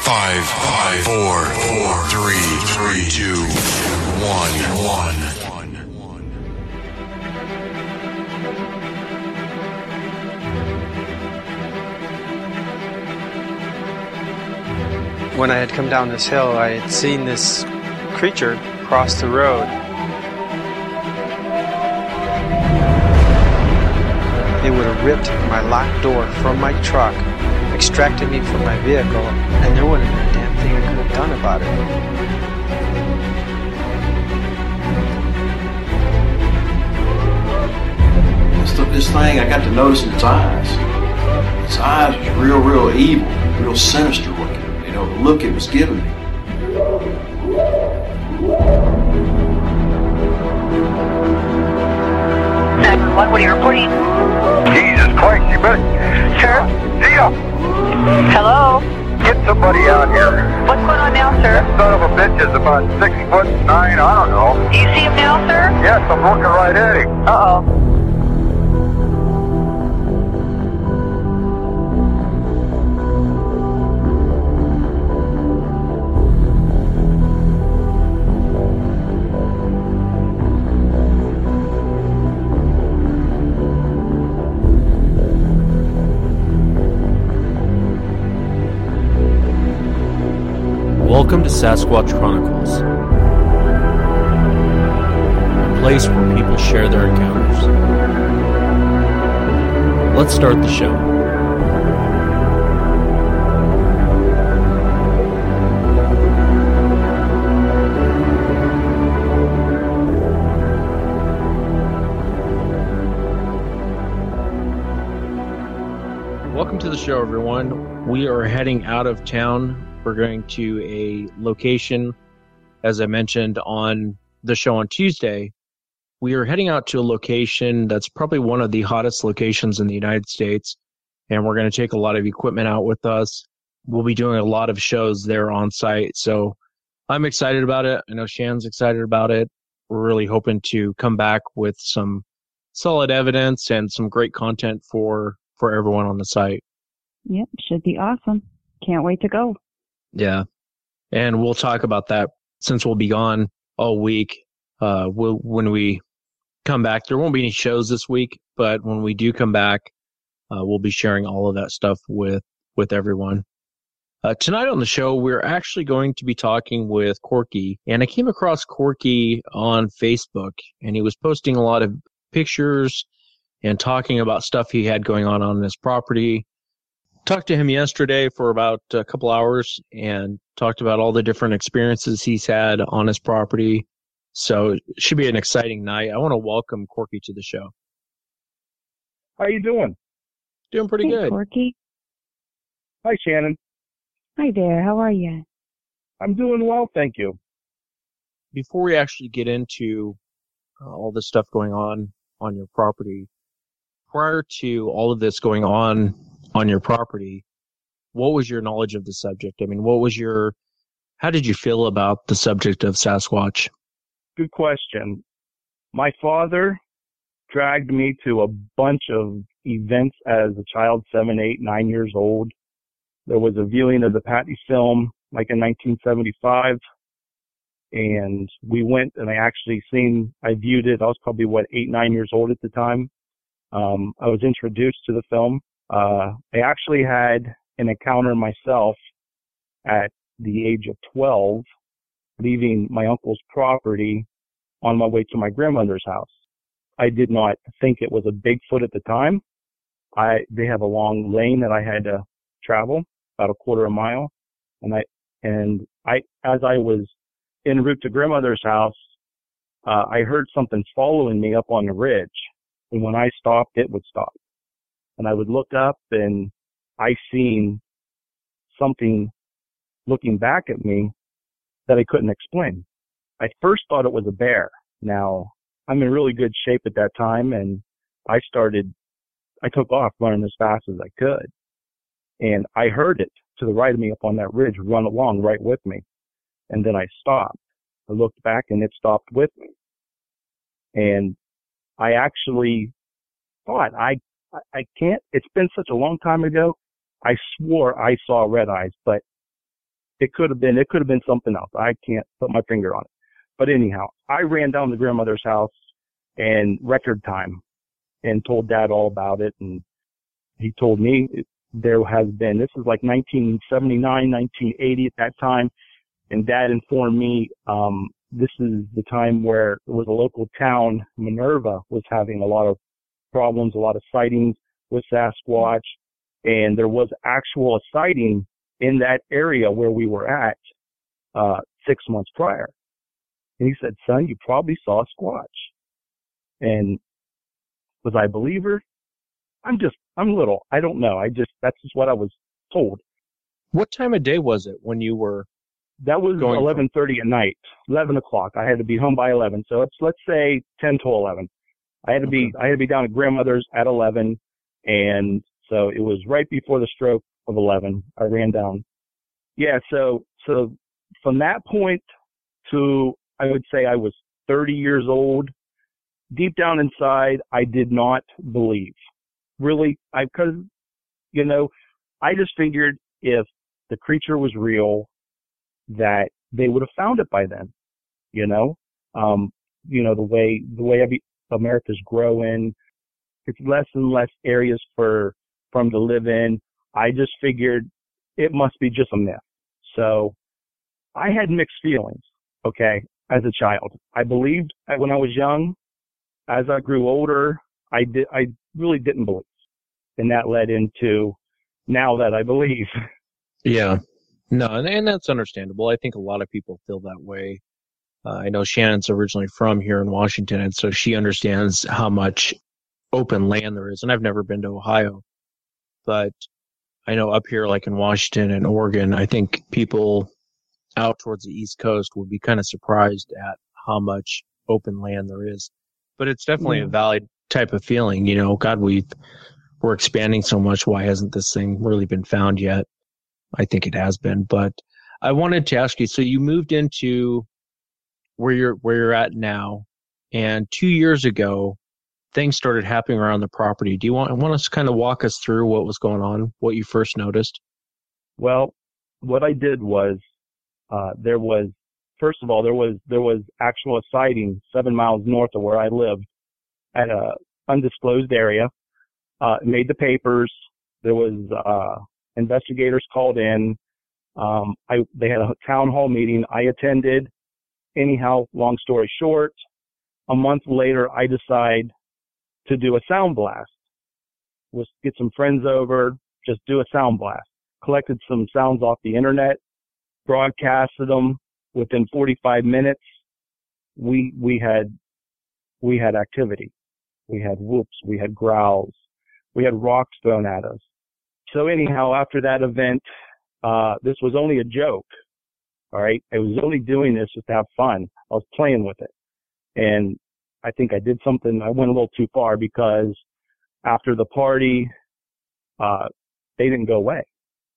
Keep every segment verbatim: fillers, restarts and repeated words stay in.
Five, five, four, four, three, three, two, one, one. When I had come down this hill, I had seen this creature cross the road. It would have ripped my locked door from my truck, extracted me from my vehicle, and there wouldn't have been a damn thing I could have done about it. This, this thing, I got to notice in its eyes. Its eyes was real, real evil, real sinister looking. You know, the look it was giving me. nine one one, what are you reporting? Jesus Christ, you better... Sheriff, Zia! Hello? Get somebody out here. What's going on now, sir? That son of a bitch is about six foot nine, I don't know. Do you see him now, sir? Yes, I'm looking right at him. Uh-oh. Welcome to Sasquatch Chronicles, a place where people share their encounters. Let's start the show. Welcome to the show, everyone. We are heading out of town. We're going to a location, as I mentioned on the show on Tuesday. We are heading out to a location that's probably one of the hottest locations in the United States, and we're going to take a lot of equipment out with us. We'll be doing a lot of shows there on site, so I'm excited about it. I know Shan's excited about it. We're really hoping to come back with some solid evidence and some great content for, for everyone on the site. Yep, should be awesome. Can't wait to go. Yeah, and we'll talk about that since we'll be gone all week. Uh, we'll, when we come back, there won't be any shows this week, but when we do come back, uh, we'll be sharing all of that stuff with, with everyone. Uh, tonight on the show, we're actually going to be talking with Corky, and I came across Corky on Facebook, and he was posting a lot of pictures and talking about stuff he had going on on his property. Talked to him yesterday for about a couple hours and talked about all the different experiences he's had on his property. So it should be an exciting night. I want to welcome Corky to the show. How you doing? Doing pretty hey, good. Corky. Hi, Shannon. Hi there. How are you? I'm doing well, thank you. Before we actually get into uh, all this stuff going on on your property, prior to all of this going on on your property, what was your knowledge of the subject? I mean, what was your, how did you feel about the subject of Sasquatch? Good question. My father dragged me to a bunch of events as a child, seven, eight, nine years old. There was a viewing of the Patty film, like in nineteen seventy-five. And we went and I actually seen, I viewed it. I was probably, what, eight, nine years old at the time. Um, I was introduced to the film. Uh, I actually had an encounter myself at the age of twelve, leaving my uncle's property on my way to my grandmother's house. I did not think it was a Bigfoot at the time. I, they have a long lane that I had to travel, about a quarter of a mile. And I, and I, as I was en route to grandmother's house, uh, I heard something following me up on the ridge. And when I stopped, it would stop. And I would look up and I seen something looking back at me that I couldn't explain. I first thought it was a bear. Now, I'm in really good shape at that time, and I started, I took off running as fast as I could. And I heard it to the right of me up on that ridge run along right with me. And then I stopped. I looked back and it stopped with me. And I actually thought, I I can't, it's been such a long time ago. I swore I saw red eyes, but it could have been, it could have been something else. I can't put my finger on it. But anyhow, I ran down to grandmother's house in record time and told Dad all about it. And he told me it, there has been, this is like nineteen seventy-nine, nineteen eighty at that time. And Dad informed me, um, this is the time where there was a local town, Minerva, was having a lot of problems, a lot of sightings with Sasquatch. And there was actual a sighting in that area where we were at, uh, six months prior. And he said, son, you probably saw a Squatch. And was I a believer? I'm just, I'm little. I don't know. I just, that's just what I was told. What time of day was it when you were? That was eleven thirty at night, eleven o'clock. I had to be home by eleven. So it's, let's say ten to eleven. I had to be, okay. I had to be down at grandmother's at eleven. And so it was right before the stroke of eleven. I ran down. Yeah. So, so from that point to, I would say I was thirty years old. Deep down inside, I did not believe. Really, I, cause, you know, I just figured if the creature was real, that they would have found it by then, you know, um, you know, the way, the way every, America's growing, it's less and less areas for, for them to live in. I just figured it must be just a myth. So I had mixed feelings, okay, as a child. I believed when I was young. As I grew older, I did, I really didn't believe. And that led into now that I believe. Yeah. No, and, and that's understandable. I think a lot of people feel that way. Uh, I know Shannon's originally from here in Washington, and so she understands how much open land there is. And I've never been to Ohio, but I know up here, like in Washington and Oregon, I think people out towards the East Coast would be kind of surprised at how much open land there is. But it's definitely mm. a valid type of feeling. You know, God, we've, we're expanding so much. Why hasn't this thing really been found yet? I think it has been. But I wanted to ask you, so you moved into where you're, where you're at now, and two years ago, things started happening around the property. Do you want, want us to kind of walk us through what was going on, what you first noticed? Well, what I did was, uh, there was, first of all, there was, there was actual sighting seven miles north of where I lived at a undisclosed area. Uh, it made the papers. There was, uh, investigators called in. Um, I, they had a town hall meeting. I attended. Anyhow, long story short, a month later, I decide to do a sound blast. Let's get some friends over, just do a sound blast. Collected some sounds off the internet, broadcasted them. Within forty-five minutes, we, we had, we had activity. We had whoops, we had growls, we had rocks thrown at us. So anyhow, after that event, uh, this was only a joke. All right. I was only doing this just to have fun. I was playing with it. And I think I did something, I went a little too far, because after the party, uh, they didn't go away.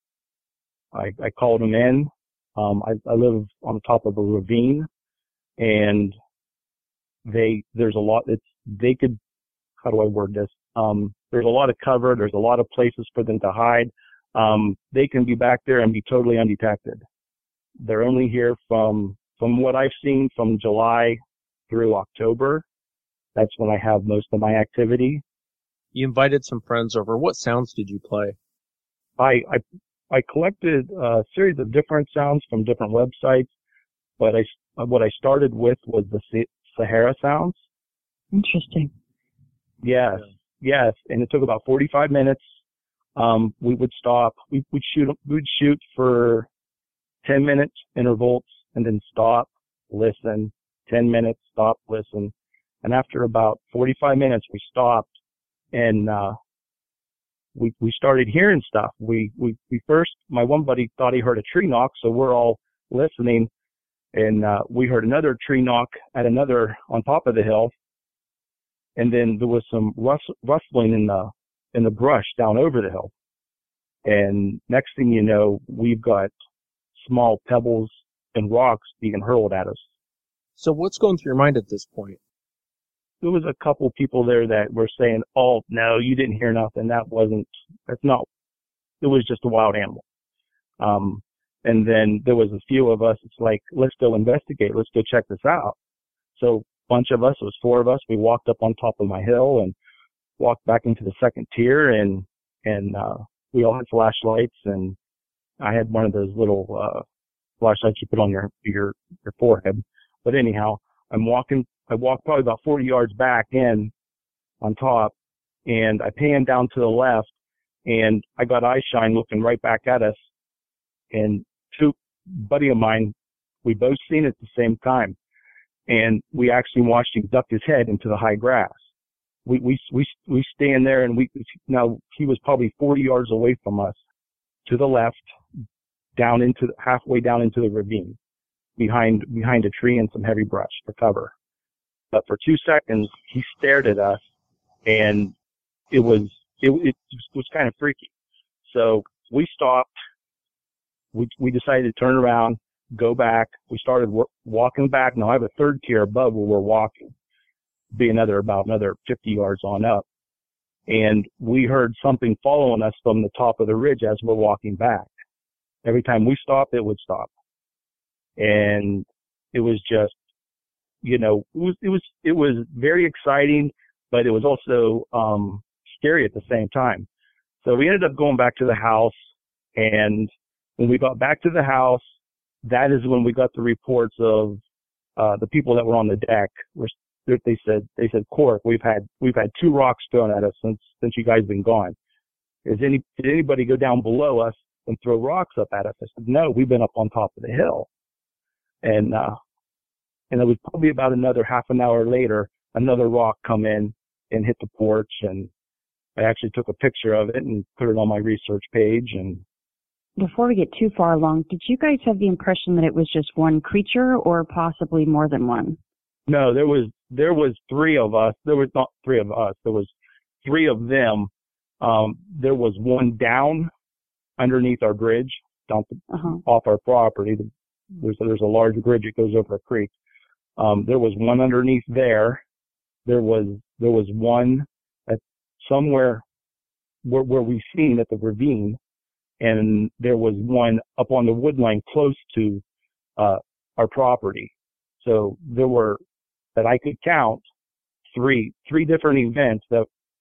I, I called them in. Um, I, I live on top of a ravine, and they, there's a lot, it's, they could, how do I word this? Um, there's a lot of cover. There's a lot of places for them to hide. Um, they can be back there and be totally undetected. They're only here from, from what I've seen, from July through October. That's when I have most of my activity. You invited some friends over. What sounds did you play? I, I, I collected a series of different sounds from different websites, but I, what I started with was the Sahara sounds. Interesting. Yes, yes. And it took about forty-five minutes. Um, we would stop. We would shoot, we'd shoot for ten minutes intervals, and then stop, listen, ten minutes, stop, listen. And after about forty-five minutes, we stopped, and, uh, we, we started hearing stuff. We, we, we first, my one buddy thought he heard a tree knock, so we're all listening, and, uh, we heard another tree knock at another, on top of the hill. And then there was some rust, rustling in the, in the brush down over the hill. And next thing you know, we've got small pebbles and rocks being hurled at us. So what's going through your mind at this point? There was a couple people there that were saying, oh, no, you didn't hear nothing. That wasn't, that's not, it was just a wild animal. Um, And then there was a few of us. It's like, let's go investigate. Let's go check this out. So a bunch of us, it was four of us. We walked up on top of my hill and walked back into the second tier, and, and, uh, we all had flashlights, and I had one of those little, uh, flashlights you put on your, your, your forehead. But anyhow, I'm walking, I walked probably about forty yards back in on top, and I panned down to the left, and I got eye shine looking right back at us. And two buddy of mine, we both seen it at the same time. And we actually watched him duck his head into the high grass. We, we, we, we stand there, and we, now he was probably forty yards away from us to the left, down into, halfway down into the ravine, behind, behind a tree and some heavy brush for cover. But for two seconds, he stared at us, and it was, it, it was kind of freaky. So we stopped. We, we decided to turn around, go back. We started w- walking back. Now I have a third tier above where we're walking, be another, about another fifty yards on up. And we heard something following us from the top of the ridge as we're walking back. Every time we stopped, it would stop. And it was just, you know, it was, it was, it was very exciting, but it was also, um, scary at the same time. So we ended up going back to the house, and when we got back to the house, that is when we got the reports of, uh, the people that were on the deck. They said, they said, Cork, we've had, we've had two rocks thrown at us since, since you guys been gone. Is any, did anybody go down below us and throw rocks up at us? I said, no, we've been up on top of the hill. And, uh, and it was probably about another half an hour later, another rock come in and hit the porch, and I actually took a picture of it and put it on my research page. And before we get too far along, did you guys have the impression that it was just one creature or possibly more than one? No, there was, there was three of us. There was not three of us. There was three of them. Um, there was one down underneath our bridge, down to, uh-huh. off our property. There's, there's a large bridge that goes over a creek. Um, there was one underneath there. There was, there was one at somewhere where, where we seen at the ravine. And there was one up on the wood line close to, uh, our property. So there were, that I could count, three, three different events that,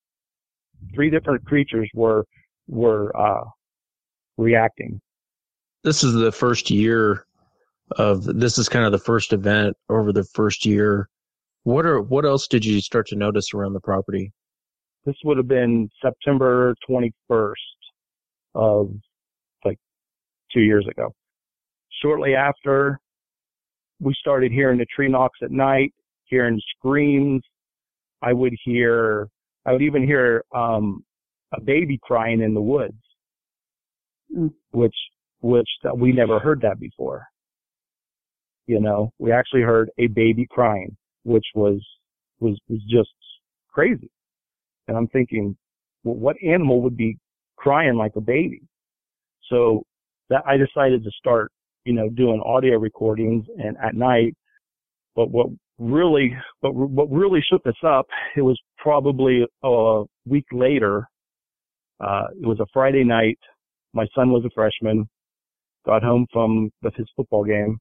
three different creatures were, were, uh, reacting. This is the first year of, this is kind of the first event over the first year. What are, what else did you start to notice around the property? This would have been September twenty-first of like two years ago. Shortly after, we started hearing the tree knocks at night, hearing screams. I would hear, I would even hear, um, a baby crying in the woods, mm. which, which that we never heard that before. You know, we actually heard a baby crying, which was, was, was just crazy. And I'm thinking, well, what animal would be crying like a baby? So that I decided to start, you know, doing audio recordings and at night. But what really, but what really shook us up, it was probably a week later. Uh, it was a Friday night. My son was a freshman, got home from the, his football game,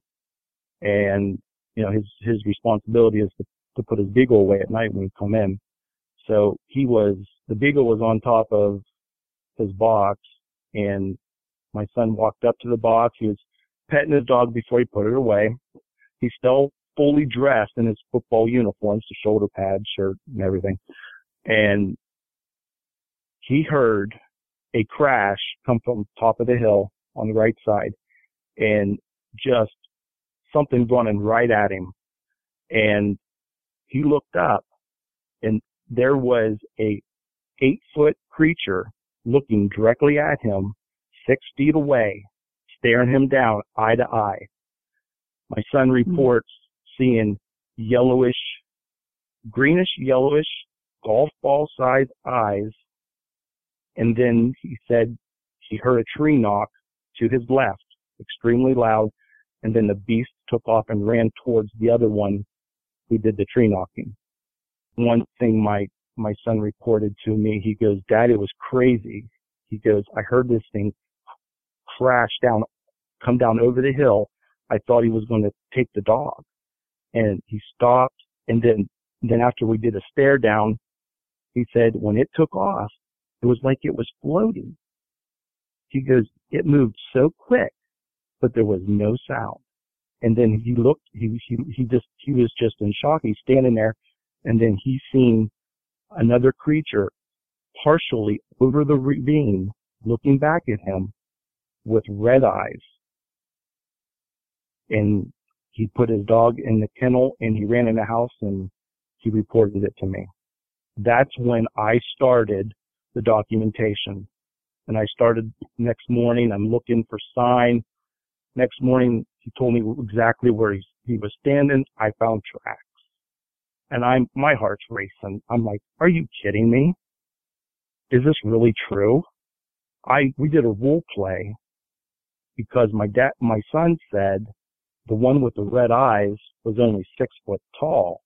and, you know, his, his responsibility is to, to put his beagle away at night when we come in. So he was, the beagle was on top of his box, and my son walked up to the box. He was petting his dog before he put it away. He's still fully dressed in his football uniforms, the shoulder pads, shirt, and everything. And he heard a crash come from the top of the hill on the right side, and just something running right at him. And he looked up, and there was a eight foot creature looking directly at him, six feet away, staring him down eye to eye. My son reports mm-hmm. seeing yellowish, greenish yellowish golf ball sized eyes. And then he said he heard a tree knock to his left, extremely loud. And then the beast took off and ran towards the other one who did the tree knocking. One thing my, my son reported to me, he goes, Dad, it was crazy. He goes, I heard this thing crash down, come down over the hill, I thought he was going to take the dog. And he stopped, and then, then after we did a stare down, he said when it took off, it was like it was floating. He goes, it moved so quick, but there was no sound. And then he looked, he, he, he just, he was just in shock. He's standing there, and then he seen another creature partially over the ravine looking back at him with red eyes. And he put his dog in the kennel, and he ran in the house, and he reported it to me. That's when I started the documentation. And I started next morning, I'm looking for sign. Next morning, he told me exactly where he, he was standing. I found tracks. And I'm, my heart's racing. I'm like, are you kidding me? Is this really true? I, we did a role play because my dad, my son said the one with the red eyes was only six foot tall.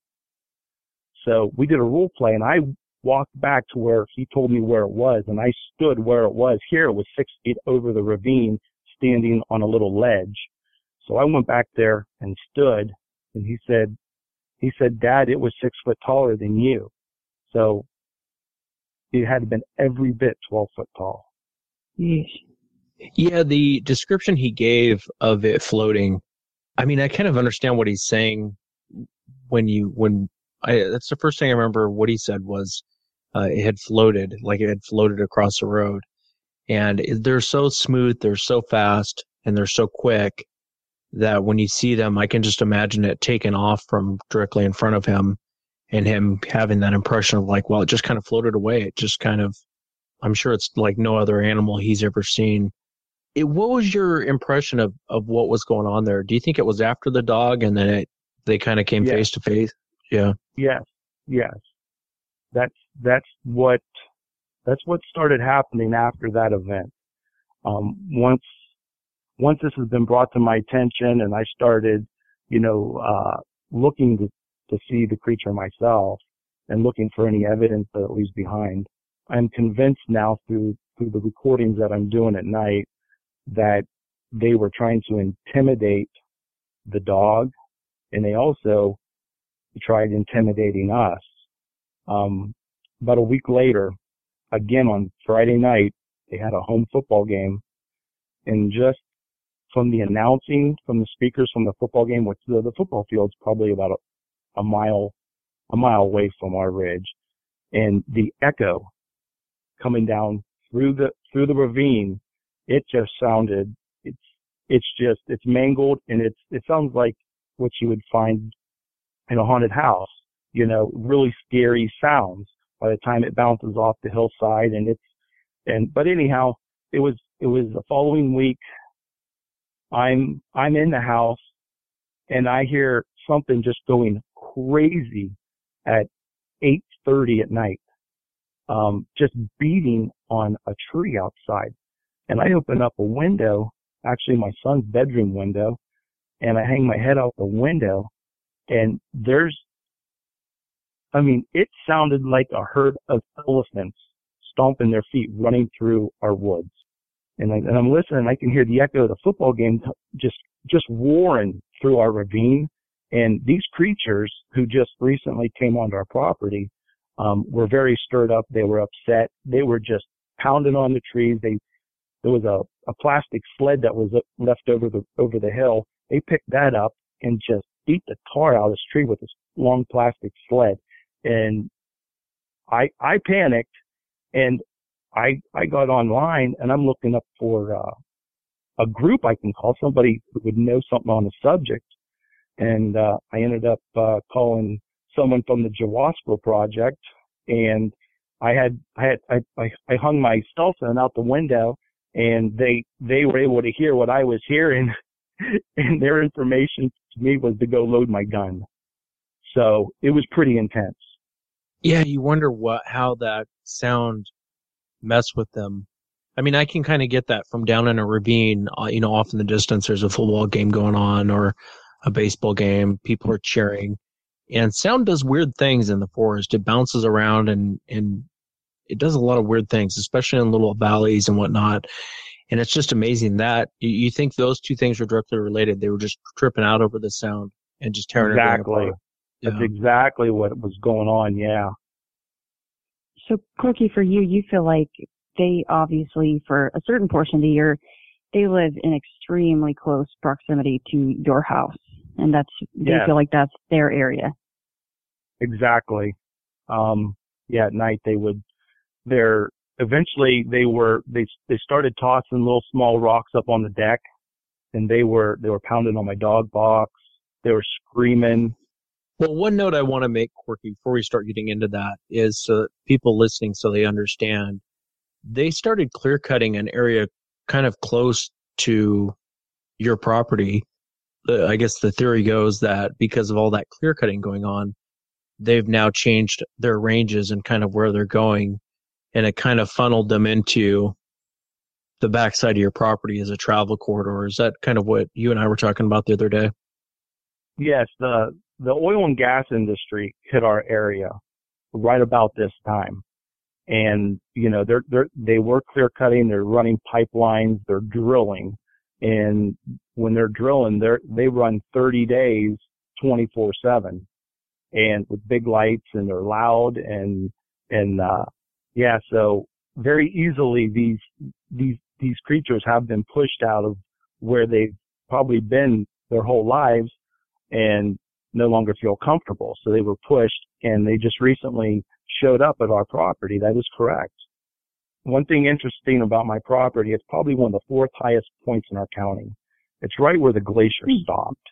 So we did a role play, and I walked back to where he told me where it was, and I stood where it was. Here it was six feet over the ravine, standing on a little ledge. So I went back there and stood, and he said, he said, Dad, it was six foot taller than you. So it had been every bit twelve foot tall. Yeah, the description he gave of it floating, I mean, I kind of understand what he's saying when you, when I, that's the first thing I remember what he said was, uh, it had floated, like it had floated across the road. And it, they're so smooth, they're so fast, and they're so quick that when you see them, I can just imagine it taking off from directly in front of him and him having that impression of like, well, it just kind of floated away. It just kind of, I'm sure it's like no other animal he's ever seen. It, what was your impression of, of what was going on there? Do you think it was after the dog and then it, they kind of came yes. face to face? Yeah. Yes. Yes. That's, that's what, that's what started happening after that event. Um, once, once this has been brought to my attention and I started, you know, uh, looking to, to see the creature myself and looking for any evidence that it leaves behind, I'm convinced now through, through the recordings that I'm doing at night that they were trying to intimidate the dog, and they also tried intimidating us. Um, about a week later, again on Friday night, they had a home football game, and just from the announcing from the speakers from the football game, which the, the football field's probably about a, a mile, a mile away from our ridge, and the echo coming down through the, through the ravine, it just sounded, it's, it's just, it's mangled, and it's, it sounds like what you would find in a haunted house, you know, really scary sounds by the time it bounces off the hillside. And it's, and, but anyhow, it was, it was the following week. I'm, I'm in the house and I hear something just going crazy at eight thirty at night, um, just beating on a tree outside. And I open up a window, actually my son's bedroom window, and I hang my head out the window, and there's, I mean, it sounded like a herd of elephants stomping their feet, running through our woods. And, I, and I'm listening, I can hear the echo of the football game just, just roaring through our ravine. And these creatures who just recently came onto our property, um, were very stirred up. They were upset. They were just pounding on the trees. They, there was a, a plastic sled that was left over the, over the hill. They picked that up and just beat the tar out of this tree with this long plastic sled. And I, I panicked, and I, I got online and I'm looking up for, uh, a group I can call, somebody who would know something on the subject. And, uh, I ended up, uh, calling someone from the Jawaspro Project, and I had, I had, I, I, I hung my cell phone out the window, and they, they were able to hear what I was hearing, and their information to me was to go load my gun. So it was pretty intense. Yeah, you wonder what, how that sound messed with them. I mean, I can kind of get that from down in a ravine, uh, you know, off in the distance, there's a football game going on or a baseball game. People are cheering, and sound does weird things in the forest. It bounces around and, and it does a lot of weird things, especially in little valleys and whatnot. And it's just amazing that you, you think those two things are directly related. They were just tripping out over the sound and just tearing Exactly. everything apart. That's Yeah. exactly what was going on, yeah. So, Corky, for you, you feel like they obviously, for a certain portion of the year, they live in extremely close proximity to your house, and that's they Yes. feel like that's their area. Exactly. Um, yeah, at night they would, they're, eventually they were, they, they started tossing little small rocks up on the deck, and they were, they were pounding on my dog box. They were screaming. Well, one note I want to make, Corky, before we start getting into that is so that people listening so they understand. They started clear cutting an area kind of close to your property. The, I guess the theory goes that because of all that clear cutting going on, they've now changed their ranges and kind of where they're going, and it kind of funneled them into the backside of your property as a travel corridor. Is that kind of what you and I were talking about the other day? Yes, the, the oil and gas industry hit our area right about this time. And, you know, they're, they're, they were clear cutting, they're running pipelines, they're drilling. And when they're drilling, they're, they run thirty days, twenty-four seven, and with big lights, and they're loud, and, and, uh, yeah, so very easily these, these, these creatures have been pushed out of where they've probably been their whole lives and no longer feel comfortable. So they were pushed, and they just recently showed up at our property. That is correct. One thing interesting about my property, it's probably one of the fourth highest points in our county. It's right where the glacier stopped.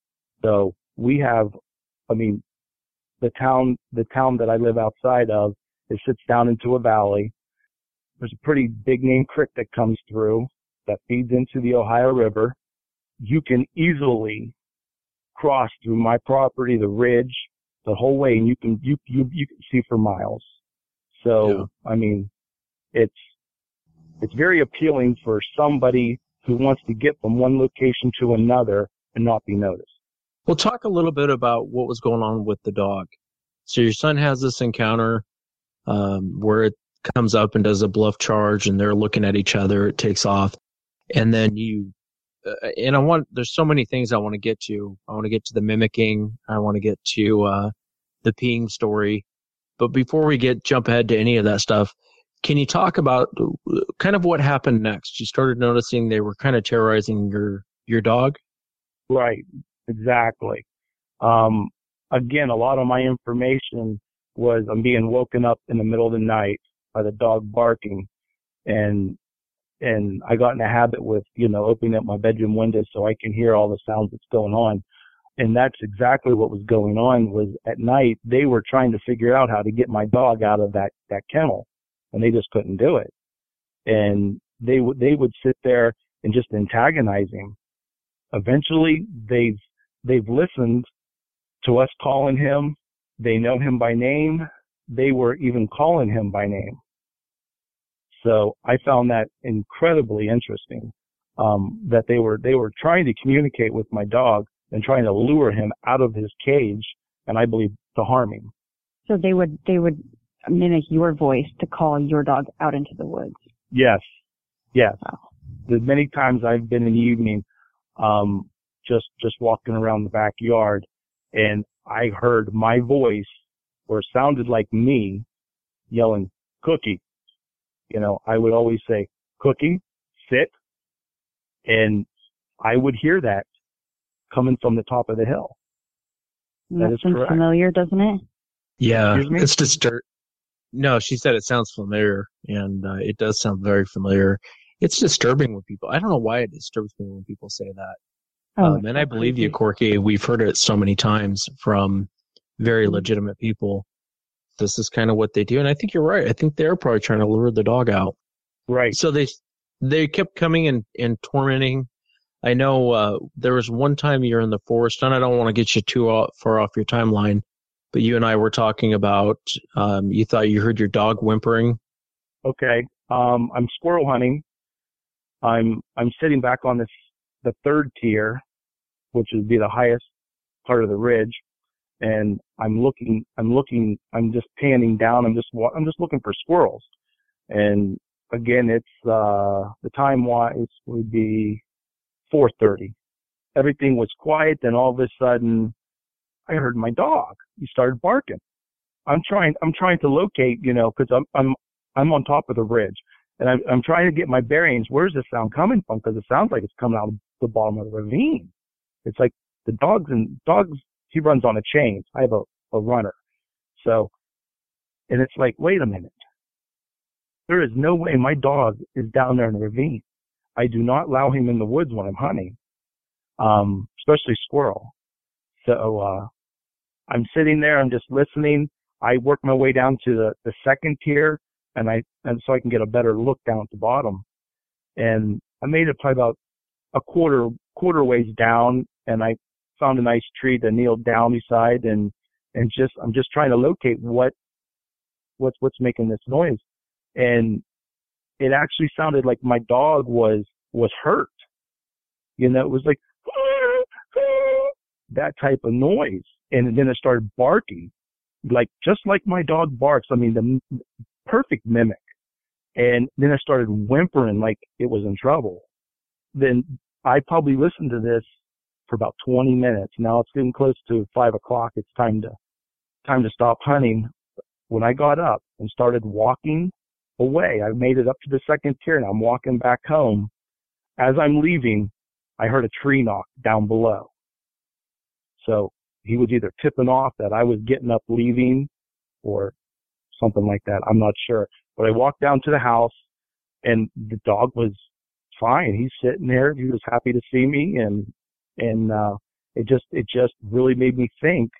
So we have, I mean, the town, the town that I live outside of, it sits down into a valley. There's a pretty big name creek that comes through that feeds into the Ohio River. You can easily cross through my property, the ridge, the whole way, and you can, you, you, you can see for miles. So, yeah. I mean, it's, it's very appealing for somebody who wants to get from one location to another and not be noticed. Well, talk a little bit about what was going on with the dog. So your son has this encounter um, where it comes up and does a bluff charge, and they're looking at each other. It takes off, and then you. Uh, and I want. There's so many things I want to get to. I want to get to the mimicking. I want to get to uh, the peeing story. But before we get jump ahead to any of that stuff, can you talk about kind of what happened next? You started noticing they were kind of terrorizing your your dog. Right. Exactly. Um, again, a lot of my information was I'm being woken up in the middle of the night by the dog barking, and and I got in a habit with, you know, opening up my bedroom window so I can hear all the sounds that's going on. And that's exactly what was going on. Was at night they were trying to figure out how to get my dog out of that that kennel, and they just couldn't do it. And they would they would sit there and just antagonize him. Eventually, they've they've listened to us calling him. They know him by name. They were even calling him by name. So I found that incredibly interesting, um, that they were they were trying to communicate with my dog and trying to lure him out of his cage, and I believe to harm him. So they would they would mimic your voice to call your dog out into the woods. Yes, yes. Wow. The many times I've been in the evening, um, just just walking around the backyard, and I heard my voice, or it sounded like me, yelling, "Cookie." You know, I would always say, "Cookie, sit," and I would hear that coming from the top of the hill. That, that is sounds correct. familiar, doesn't it? Yeah, Excuse me? it's distur- No, she said it sounds familiar, and uh, it does sound very familiar. It's disturbing when people. I don't know why it disturbs me when people say that. Oh, um, and I believe you, Corky. We've heard it so many times from very legitimate people. This is kind of what they do, and I think you're right. I think they're probably trying to lure the dog out. Right. So they they kept coming and, and tormenting. I know uh, there was one time you're in the forest, and I don't want to get you too far off your timeline, but you and I were talking about um, you thought you heard your dog whimpering. Okay. Um, I'm squirrel hunting. I'm I'm sitting back on this the third tier, which would be the highest part of the ridge, and I'm looking. I'm looking. I'm just panning down. I'm just I'm just looking for squirrels, and again, it's, uh, the time wise would be four thirty. Everything was quiet. Then all of a sudden I heard my dog. He started barking. I'm trying, I'm trying to locate, you know, cause I'm, I'm, I'm on top of the ridge and I'm, I'm trying to get my bearings. Where's this sound coming from? Cause it sounds like it's coming out of the bottom of the ravine. It's like the dogs and dogs, he runs on a chain. I have a, a runner. So, and it's like, wait a minute. There is no way my dog is down there in the ravine. I do not allow him in the woods when I'm hunting, um, especially squirrel. So, uh, I'm sitting there, I'm just listening. I work my way down to the, the second tier and I, and so I can get a better look down at the bottom. And I made it probably about a quarter, quarter ways down and I found a nice tree to kneel down beside and, and just, I'm just trying to locate what, what's, what's making this noise. And it actually sounded like my dog was, was hurt. You know, it was like that type of noise. And then it started barking, like, just like my dog barks. I mean, the perfect mimic. And then it started whimpering like it was in trouble. Then I probably listened to this for about twenty minutes. Now it's getting close to five o'clock. It's time to, time to stop hunting. When I got up and started walking away, I made it up to the second tier and I'm walking back home. As I'm leaving, I heard a tree knock down below. So he was either tipping off that I was getting up leaving or something like that. I'm not sure. But I walked down to the house and the dog was fine. He's sitting there. He was happy to see me. And, and, uh, it just, it just really made me think,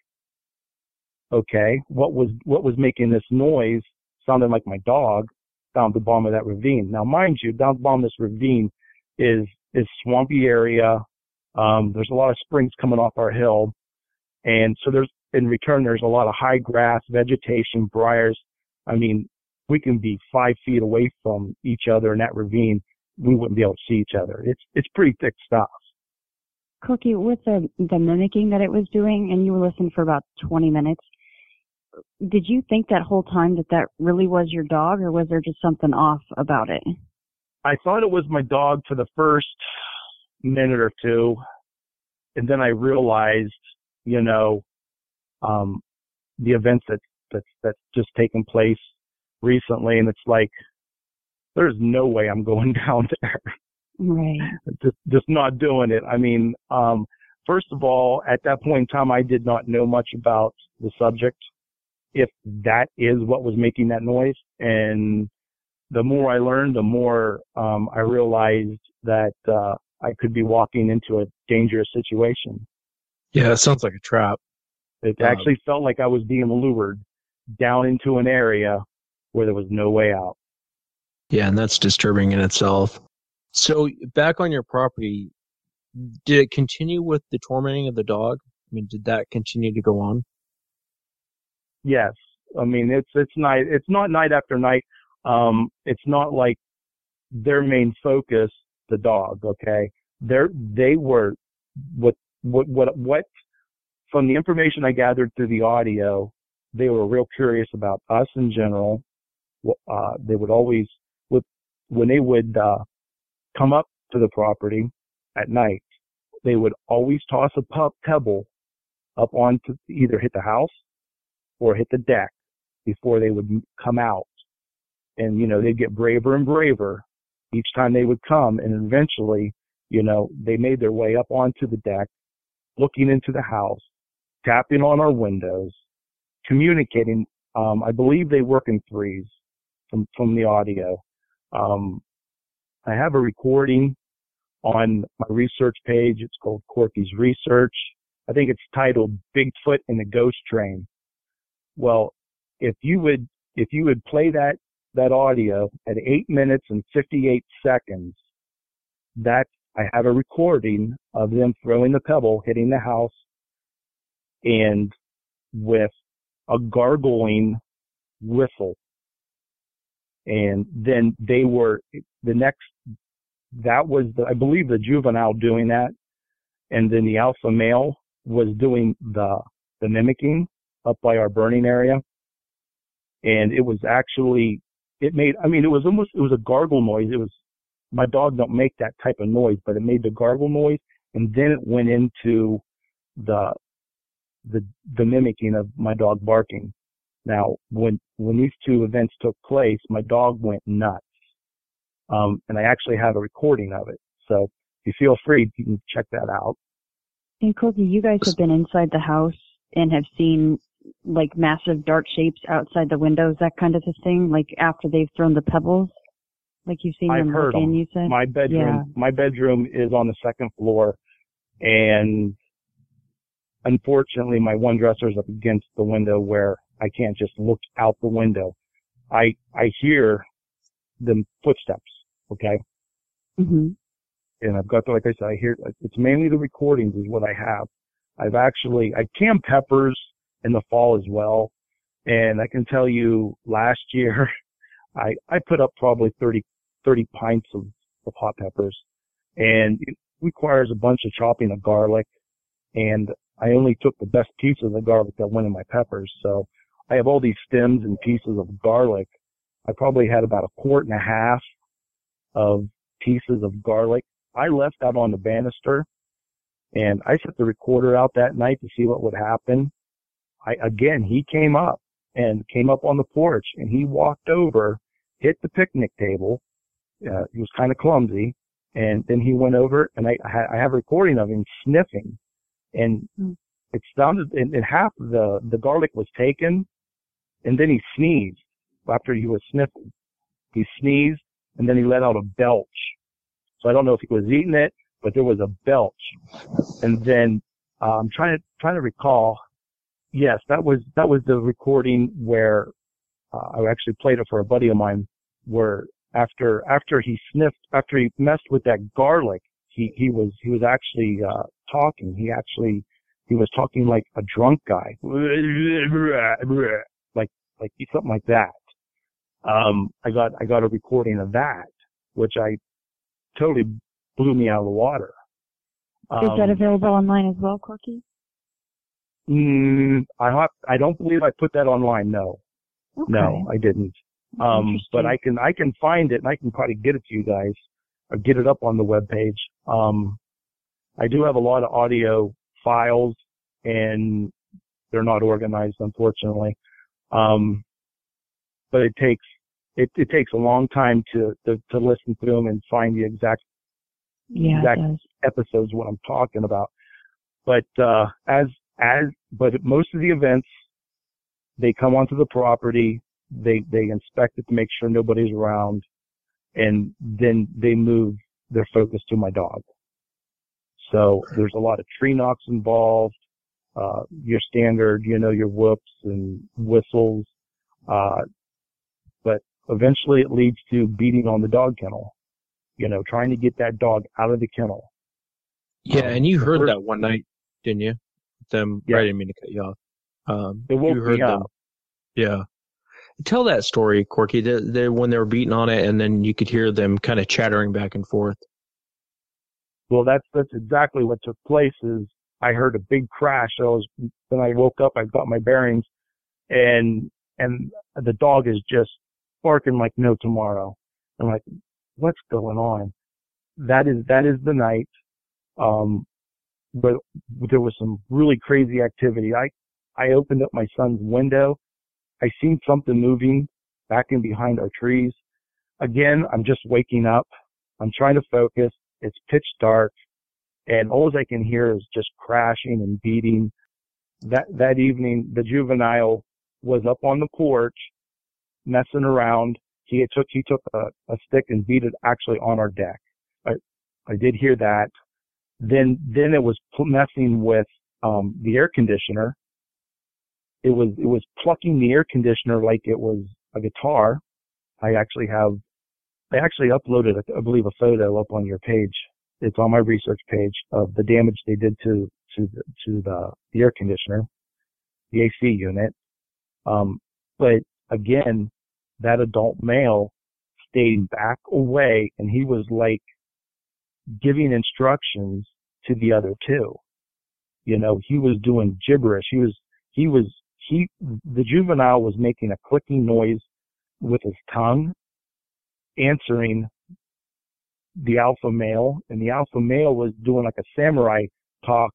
okay, what was, what was making this noise sounding like my dog down at the bottom of that ravine. Now, mind you, down at the bottom of this ravine is, is swampy area. Um, there's a lot of springs coming off our hill. And so there's, in return, there's a lot of high grass, vegetation, briars. I mean, we can be five feet away from each other in that ravine. We wouldn't be able to see each other. It's, it's pretty thick stuff. Cookie, with the, the mimicking that it was doing, and you were listening for about twenty minutes, did you think that whole time that that really was your dog, or was there just something off about it? I thought it was my dog for the first minute or two. And then I realized, you know, um, the events that, that, that's just taken place recently. And it's like, there's no way I'm going down there. Right. Just, just not doing it. I mean, um, first of all, at that point in time, I did not know much about the subject, if that is what was making that noise. And the more I learned, the more, um, I realized that, uh, I could be walking into a dangerous situation. Yeah, it sounds like a trap. It Um, actually felt like I was being lured down into an area where there was no way out. Yeah, and that's disturbing in itself. So back on your property, did it continue with the tormenting of the dog? I mean, did that continue to go on? Yes. I mean, it's, it's night, it's not night after night. Um, it's not like their main focus, the dog. Okay. They're, they were what, what, what, what, from the information I gathered through the audio, they were real curious about us in general. Uh, they would always, with, when they would, uh, come up to the property at night, they would always toss a pup pebble up onto, either hit the house or hit the deck before they would come out. And, you know, they'd get braver and braver each time they would come. And eventually, you know, they made their way up onto the deck, looking into the house, tapping on our windows, communicating. Um, I believe they work in threes from, from the audio. Um, I have a recording on my research page. It's called Corky's Research. I think it's titled Bigfoot and the Ghost Train. Well, if you would, if you would play that, that audio at eight minutes and fifty-eight seconds, that I have a recording of them throwing the pebble, hitting the house, and with a gargling whistle. And then they were, the next, that was the, I believe the juvenile doing that. And then the alpha male was doing the, the mimicking up by our burning area. And it was actually it made, I mean, it was almost, it was a gargle noise. It was, my dog don't make that type of noise, but it made the gargle noise, and then it went into the, the, the mimicking of my dog barking. Now, when, when these two events took place, my dog went nuts. Um, and I actually have a recording of it. So if you feel free, you can check that out. And Cookie, you guys have been inside the house and have seen like massive dark shapes outside the windows, that kind of a thing, like after they've thrown the pebbles, like you've seen I've them heard look in, them. you said? My bedroom, Yeah. my bedroom is on the second floor, and unfortunately my one dresser is up against the window where I can't just look out the window. I, I hear the footsteps. Okay. Mm-hmm. And I've got, the, like I said, I hear, it's mainly the recordings is what I have. I've actually, I canned peppers in the fall as well. And I can tell you last year, I, I put up probably thirty, thirty pints of, of hot peppers, and it requires a bunch of chopping of garlic. And I only took the best pieces of the garlic that went in my peppers. So I have all these stems and pieces of garlic. I probably had about a quart and a half of pieces of garlic. I left that on the banister, and I set the recorder out that night to see what would happen. I, again, he came up and came up on the porch, and he walked over, hit the picnic table. Uh, he was kind of clumsy, and then he went over, and I, I have a recording of him sniffing, and it sounded, and, and half of the, the garlic was taken, and then he sneezed after he was sniffing. He sneezed, and then he let out a belch. So I don't know if he was eating it, but there was a belch. And then uh, I'm trying to trying to recall. Yes, that was that was the recording where uh, I actually played it for a buddy of mine. Where after after he sniffed, after he messed with that garlic, he he was he was actually uh, talking. He actually he was talking like a drunk guy, like like something like that. Um, I got I got a recording of that, which I totally blew me out of the water. Um, Is that available online as well, Corky? Mm, I have, I don't believe I put that online. No, Okay. no, I didn't. Um, but I can I can find it, and I can probably get it to you guys, or get it up on the webpage. Um, I do have a lot of audio files, and they're not organized, unfortunately. Um, but it takes it, it takes a long time to, to, to listen through them and find the exact yeah, exact episodes what I'm talking about. But uh, as as but most of the events, they come onto the property, they they inspect it to make sure nobody's around, and then they move their focus to my dog. So there's a lot of tree knocks involved, uh, your standard, you know, your whoops and whistles, uh, but eventually it leads to beating on the dog kennel, you know, trying to get that dog out of the kennel. Yeah, um, and you heard first, that one night, didn't you? Them, yeah. I didn't mean to cut you off. Um, It woke you heard me them. up. Yeah. Tell that story, Corky, the, the, when they were beating on it, and then you could hear them kind of chattering back and forth. Well, that's that's exactly what took place. Is I heard a big crash. I was then I woke up. I got my bearings, and and the dog is just barking like no tomorrow. I'm like, what's going on? That is that is the night. Um, but there was some really crazy activity. I I opened up my son's window. I seen something moving back in behind our trees. Again, I'm just waking up. I'm trying to focus. It's pitch dark, and all I can hear is just crashing and beating. That that evening, the juvenile was up on the porch, messing around. He took he took a, a stick and beat it actually on our deck. I I did hear that. Then then it was messing with um, the air conditioner. It was it was plucking the air conditioner like it was a guitar. I actually have. I actually uploaded, I believe, a photo up on your page. It's on my research page of the damage they did to to the, to the, the air conditioner, the A C unit. Um, but again, that adult male stayed back away, and he was like giving instructions to the other two. You know, he was doing gibberish. He was he was he the juvenile was making a clicking noise with his tongue, answering the alpha male, and the alpha male was doing like a samurai talk,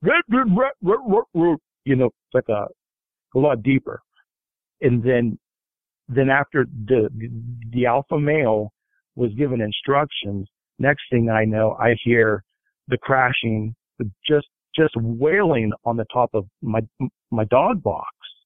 you know, like a, a lot deeper. And then, then after the, the alpha male was given instructions, next thing I know, I hear the crashing, just, just wailing on the top of my, my dog box.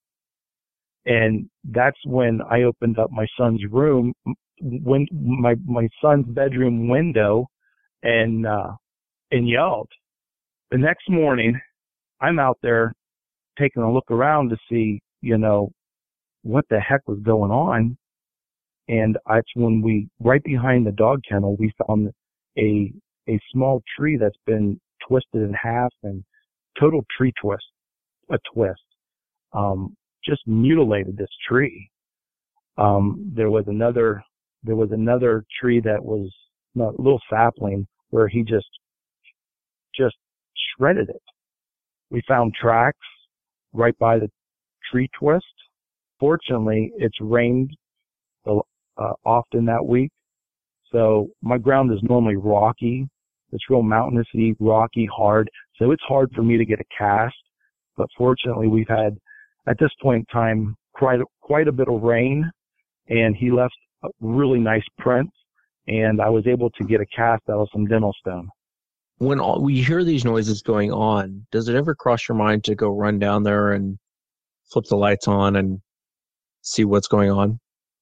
And that's when I opened up my son's room, when my, my son's bedroom window, and, uh, and yelled. The next morning, I'm out there taking a look around to see, you know, what the heck was going on. And that's when we, right behind the dog kennel, we found a, a small tree that's been twisted in half, and total tree twist, a twist. Um, just mutilated this tree. Um, there was another, there was another tree that was a little sapling where he just, just shredded it. We found tracks right by the tree twist. Fortunately, it's rained uh, often that week. So my ground is normally rocky. It's real mountainousy, rocky, hard. So it's hard for me to get a cast. But fortunately, we've had, at this point in time, quite a, quite a bit of rain, and he left a really nice print, and I was able to get a cast out of some dental stone. When all, we hear these noises going on, does it ever cross your mind to go run down there and flip the lights on and see what's going on?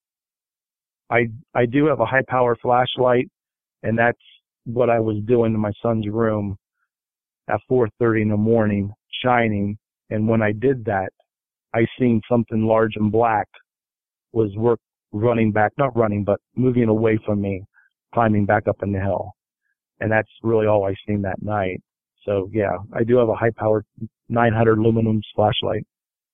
I I do have a high power flashlight, and that's what I was doing in my son's room at four thirty in the morning, shining. And when I did that, I seen something large and black was work running back, not running, but moving away from me, climbing back up in the hill. And that's really all I seen that night. So yeah, I do have a high powered nine hundred lumens flashlight.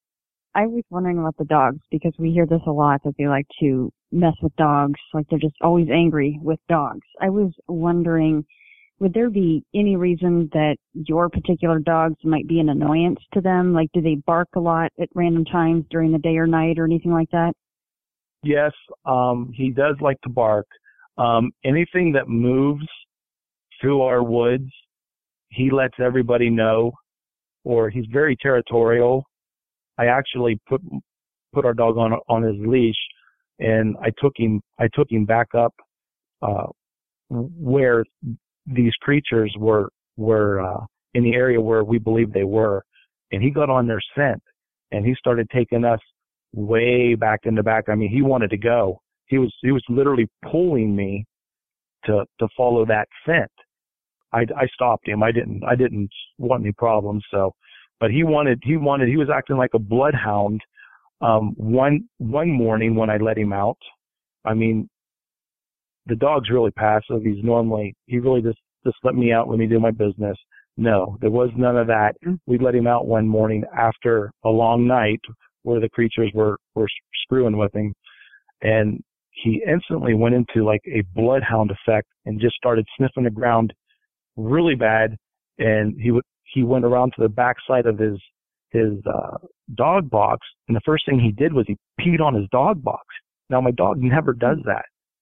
I was wondering about the dogs, because we hear this a lot, that they like to mess with dogs, like they're just always angry with dogs. I was wondering, would there be any reason that your particular dogs might be an annoyance to them? Like, do they bark a lot at random times during the day or night or anything like that? Yes, um, he does like to bark. Um, anything that moves through our woods, he lets everybody know, or he's very territorial. I actually put put our dog on on his leash, and I took him I took him back up uh, where these creatures were were uh, in the area where we believed they were, and he got on their scent, and he started taking us way back in the back. I mean, he wanted to go. He was he was literally pulling me to to follow that scent. I, I stopped him. I didn't I didn't want any problems. So, but he wanted he wanted he was acting like a bloodhound. Um, one one morning when I let him out, I mean, the dog's really passive. He's normally he really just just let me out, let me do my business. No, there was none of that. We let him out one morning after a long night where the creatures were were screwing with him, and he instantly went into like a bloodhound effect and just started sniffing the ground really bad. And he would he went around to the backside of his his uh, dog box, and the first thing he did was he peed on his dog box. Now my dog never does that,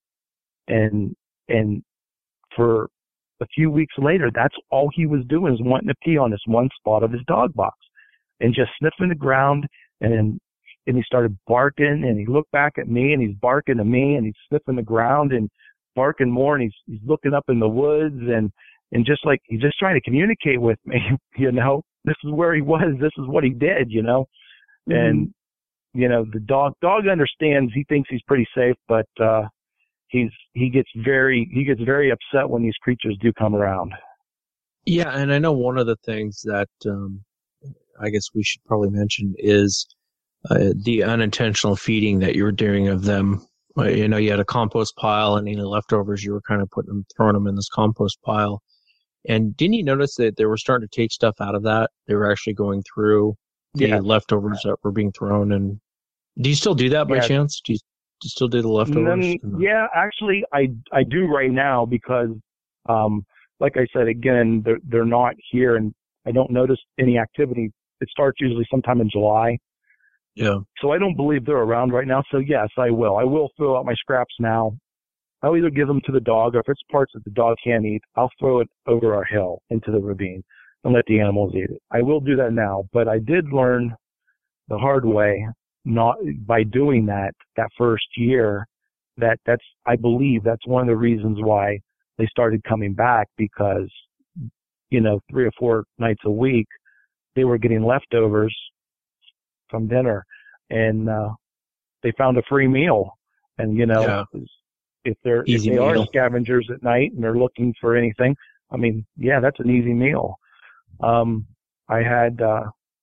and and for a few weeks later, that's all he was doing, is wanting to pee on this one spot of his dog box, and just sniffing the ground. And then and he started barking, and he looked back at me, and he's barking at me, and he's sniffing the ground and barking more, and he's he's looking up in the woods, and and just like he's just trying to communicate with me, you know. This is where he was. This is what he did, you know. Mm-hmm. And you know, the dog dog understands. He thinks he's pretty safe, but uh, he's he gets very he gets very upset when these creatures do come around. Yeah, and I know one of the things that um, I guess we should probably mention is uh, the unintentional feeding that you were doing of them. You know, you had a compost pile, and any leftovers you were kind of putting them, throwing them in this compost pile. And didn't you notice that they were starting to take stuff out of that? They were actually going through the yeah. leftovers that were being thrown. And do you still do that by yeah. chance? Do you, do you still do the leftovers? Then, yeah, actually, I I do right now because, um, like I said, again, they're they're not here, and I don't notice any activity. It starts usually sometime in July, Yeah. So I don't believe they're around right now. So yes, I will. I will throw out my scraps now. I'll either give them to the dog, or if it's parts that the dog can't eat, I'll throw it over our hill into the ravine and let the animals eat it. I will do that now, but I did learn the hard way, not by doing that that first year, that that's, I believe that's one of the reasons why they started coming back, because, you know, three or four nights a week, they were getting leftovers from dinner, and uh, they found a free meal. And, you know, Yeah. if they're, if Easy they are meal. scavengers at night and they're looking for anything, I mean, yeah, that's an easy meal. Um, I had, uh,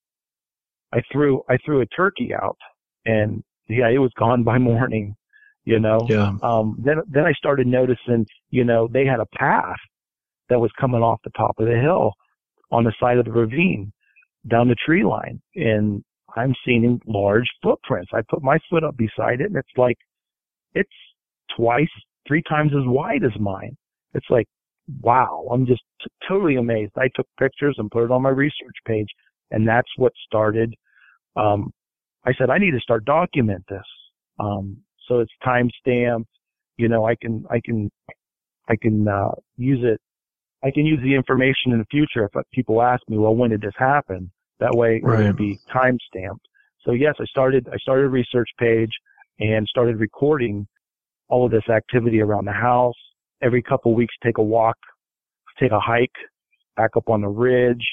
I threw, I threw a turkey out, and yeah, it was gone by morning, you know. Yeah. Um, then, then I started noticing, you know, they had a path that was coming off the top of the hill on the side of the ravine down the tree line. And I'm seeing large footprints. I put my foot up beside it, and it's like, it's twice, three times as wide as mine. It's like, wow, I'm just t- totally amazed. I took pictures and put it on my research page, and that's what started. Um, I said, I need to start document this. Um, so it's time stamped. You know, I can, I can, I can, uh, use it. I can use the information in the future if people ask me, well, when did this happen? That way it Right. would be time stamped. So yes, I started, I started a research page and started recording all of this activity around the house. Every couple of weeks, take a walk, take a hike back up on the ridge.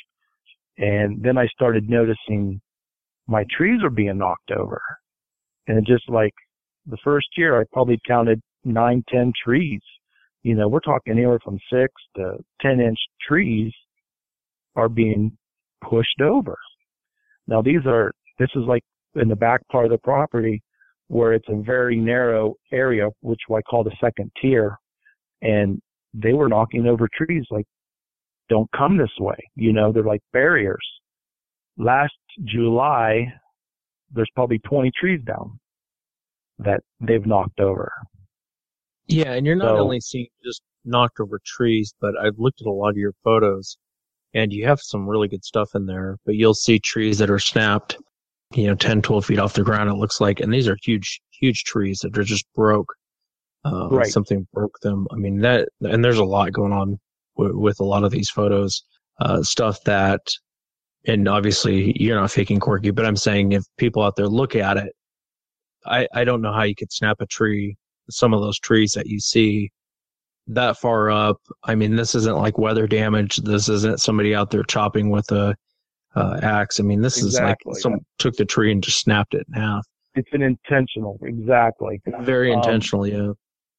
And then I started noticing my trees are being knocked over. And just like the first year, I probably counted nine, ten trees. You know, we're talking anywhere from six to ten inch trees are being pushed over. Now these are, this is like in the back part of the property where it's a very narrow area, which I call the second tier. And they were knocking over trees like, don't come this way. You know, they're like barriers. Last July, there's probably twenty trees down that they've knocked over. Yeah, and you're not So- only seeing just knocked over trees, but I've looked at a lot of your photos, and you have some really good stuff in there, but you'll see trees that are snapped, you know, ten, twelve feet off the ground, it looks like, and these are huge, huge trees that are just broke. Uh, Right. Something broke them. I mean, that, and there's a lot going on w- with a lot of these photos, uh, stuff that, and obviously you're not faking Corky, but I'm saying if people out there look at it, I, I don't know how you could snap a tree, some of those trees that you see that far up. I mean, this isn't like weather damage. This isn't somebody out there chopping with a uh, axe. I mean, this Exactly, is like someone took the tree and just snapped it in half. It's an intentional, exactly. Very Um, intentional, yeah.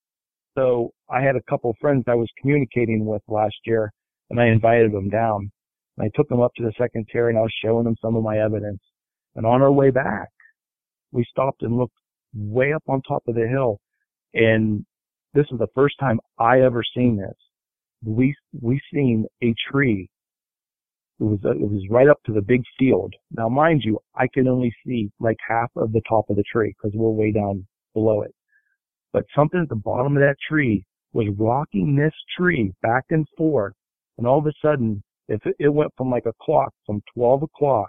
So I had a couple of friends I was communicating with last year, and I invited them down. And I took them up to the second tier, and I was showing them some of my evidence. And on our way back, we stopped and looked way up on top of the hill. And this is the first time I ever seen this. We we seen a tree. It was it was right up to the big field. Now, mind you, I could only see like half of the top of the tree because we're way down below it. But something at the bottom of that tree was rocking this tree back and forth. And all of a sudden, if it, it went from like a clock from twelve o'clock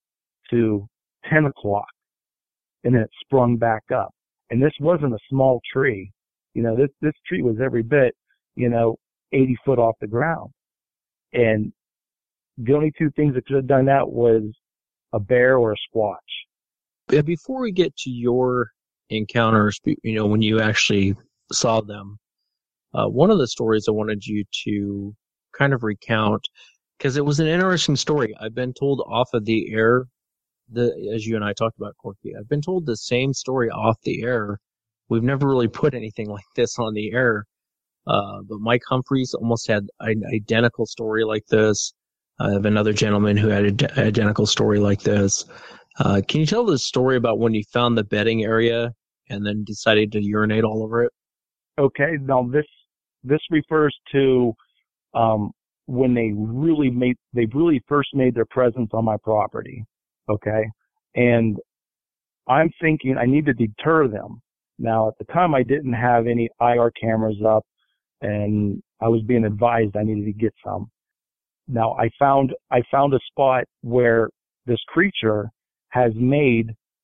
to ten o'clock, and then it sprung back up. And this wasn't a small tree. You know, this, this tree was every bit, you know, eighty foot off the ground. And the only two things that could have done that was a bear or a squatch. And before we get to your encounters, you know, when you actually saw them, uh, one of the stories I wanted you to kind of recount, because it was an interesting story. I've been told off of the air, the as you and I talked about, Corky, I've been told the same story off the air. We've never really put anything like this on the air. Uh, but Mike Humphreys almost had an identical story like this. I have another gentleman who had an identical story like this. Uh, can you tell the story about when you found the bedding area and then decided to urinate all over it? Okay, now this this refers to um, when they really made they really first made their presence on my property. Okay, and I'm thinking I need to deter them. Now, at the time, I didn't have any I R cameras up, and I was being advised I needed to get some. Now, I found I found a spot where this creature has made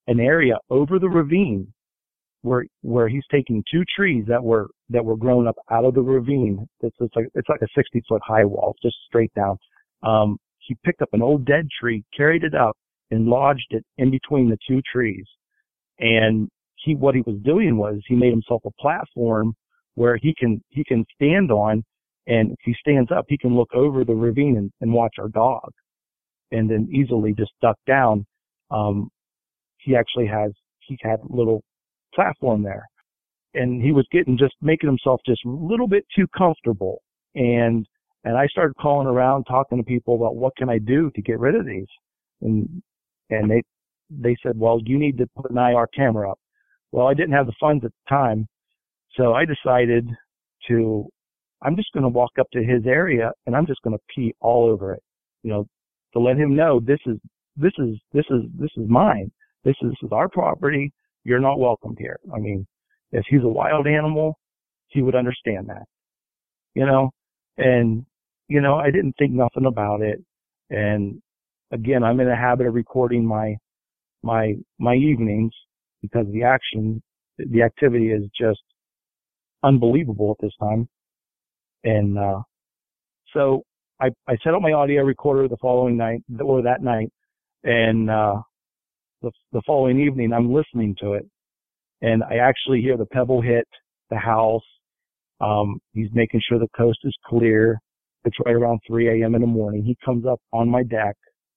an area over the ravine where where he's taking two trees that were that were grown up out of the ravine. It's, it's like it's like a sixty foot high wall, just straight down. Um, he picked up an old dead tree, carried it up, and lodged it in between the two trees. And he what he was doing was he made himself a platform where he can he can stand on, and if he stands up, he can look over the ravine and, and watch our dog, and then easily just duck down. Um, he actually has he had a little platform there, and he was getting just making himself just a little bit too comfortable. And and I started calling around, talking to people about what can I do to get rid of these, and and they they said, well, you need to put an I R camera up. Well, I didn't have the funds at the time, so I decided to I'm just going to walk up to his area and I'm just going to pee all over it, you know, to let him know this is this is this is this is mine. This is, this is our property. You're not welcomed here. I mean, if he's a wild animal, he would understand that, you know. And you know, I didn't think nothing about it. And again, I'm in the habit of recording my my my evenings because the action, the activity is just unbelievable at this time. And uh, so I, I set up my audio recorder the following night, or that night, and uh, the, the following evening I'm listening to it, and I actually hear the pebble hit the house. Um, he's making sure the coast is clear. It's right around three a.m. in the morning. He comes up on my deck.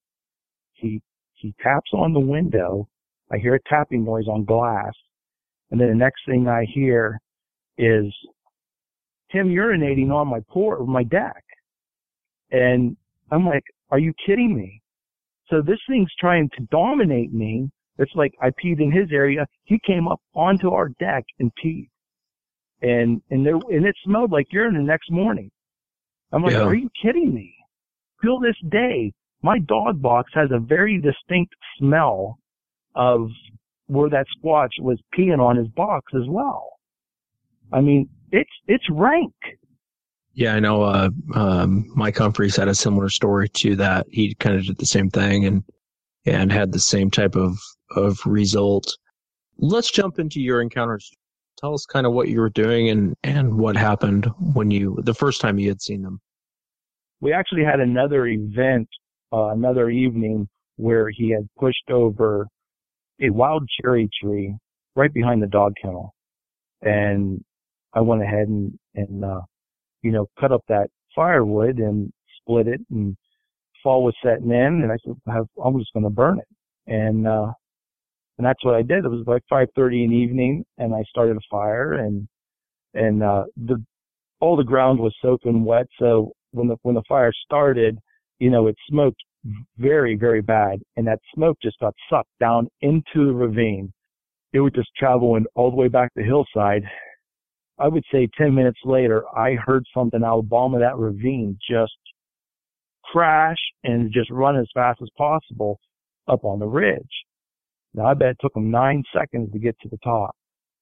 He he taps on the window. I hear a tapping noise on glass, and then the next thing I hear is him urinating on my por- my deck. And I'm like, are you kidding me? So this thing's trying to dominate me. It's like I peed in his area. He came up onto our deck and peed. And and there and it smelled like urine the next morning. I'm like, yeah. Are you kidding me? Till this day, my dog box has a very distinct smell of where that squatch was peeing on his box as well. I mean, it's it's rank. Yeah, I know. Uh, um, Mike Humphreys had a similar story to that. He kind of did the same thing and and had the same type of of result. Let's jump into your encounters. Tell us kind of what you were doing and, and what happened when you the first time you had seen them. We actually had another event, uh, another evening where he had pushed over a wild cherry tree right behind the dog kennel, and I went ahead and and uh, you know cut up that firewood and split it, and fall was setting in, and I said I'm just going to burn it, and uh, and that's what I did. It was like five thirty in the evening, and I started a fire, and and uh, the all the ground was soaking wet, so when the when the fire started, you know, it smoked very, very bad, and that smoke just got sucked down into the ravine. It was just traveling all the way back the hillside. I would say ten minutes later, I heard something out of the bottom of that ravine just crash and just run as fast as possible up on the ridge. Now, I bet it took them nine seconds to get to the top.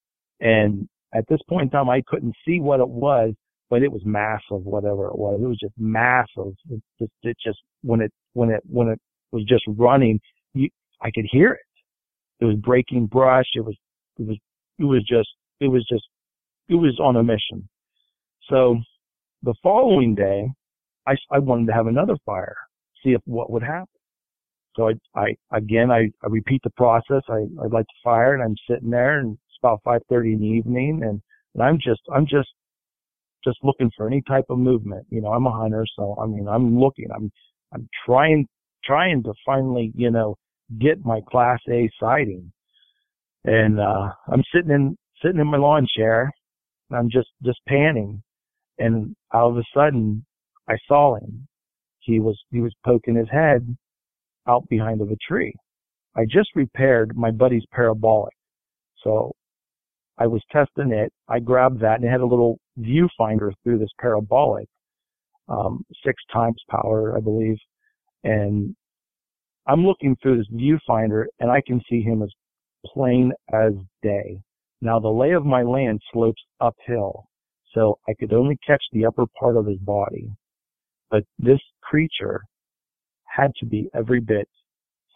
And at this point in time, I couldn't see what it was, but it was massive, whatever it was. It was just massive. It just, it just when it when it when it was just running, you, I could hear it. It was breaking brush. It was it was it was just it was just it was on a mission. So the following day, I I wanted to have another fire, see if what would happen. So I I again I, I repeat the process. I I light the fire, and I'm sitting there, and it's about five thirty in the evening, and, and I'm just I'm just just looking for any type of movement. You know, I'm a hunter, so I mean, I'm looking, I'm, I'm trying, trying to finally, you know, get my class A sighting. And, uh, I'm sitting in, sitting in my lawn chair, and I'm just, just panning. And all of a sudden, I saw him. He was, he was poking his head out behind of a tree. I just repaired my buddy's parabolic. So I was testing it. I grabbed that, and it had a little viewfinder through this parabolic, um, six times power, I believe. And I'm looking through this viewfinder, and I can see him as plain as day. Now, the lay of my land slopes uphill, so I could only catch the upper part of his body. But this creature had to be every bit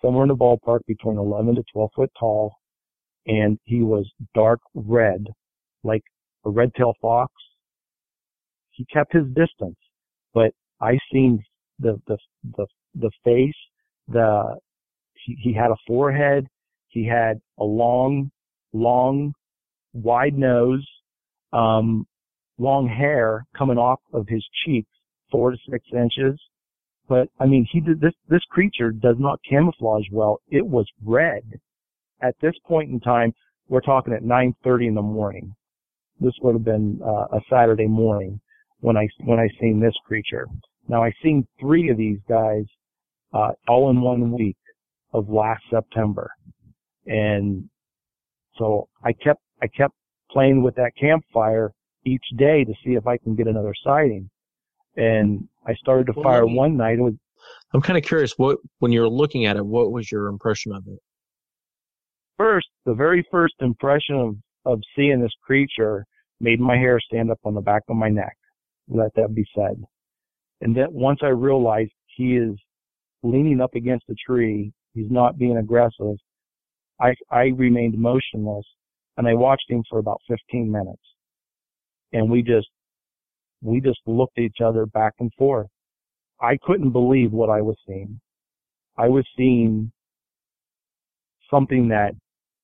somewhere in the ballpark between eleven to twelve foot tall, and he was dark red, like a red-tailed fox. He kept his distance, but I seen the the the the face. The he, he had a forehead. He had a long, long, wide nose, um, long hair coming off of his cheeks, four to six inches. But I mean, he did this. This creature does not camouflage well. It was red. At this point in time, we're talking at nine thirty in the morning. This would have been uh, a Saturday morning when I when I seen this creature. Now I seen three of these guys uh, all in one week of last September, and so I kept I kept playing with that campfire each day to see if I can get another sighting. And I started to Well, fire let me- one night. It was I'm kind of curious. What when you were looking at it, what was your impression of it? first, the very first impression of, of seeing this creature made my hair stand up on the back of my neck. Let that be said. And then once I realized he is leaning up against a tree, he's not being aggressive, I, I remained motionless, and I watched him for about fifteen minutes. And we just, we just looked at each other back and forth. I couldn't believe what I was seeing. I was seeing something that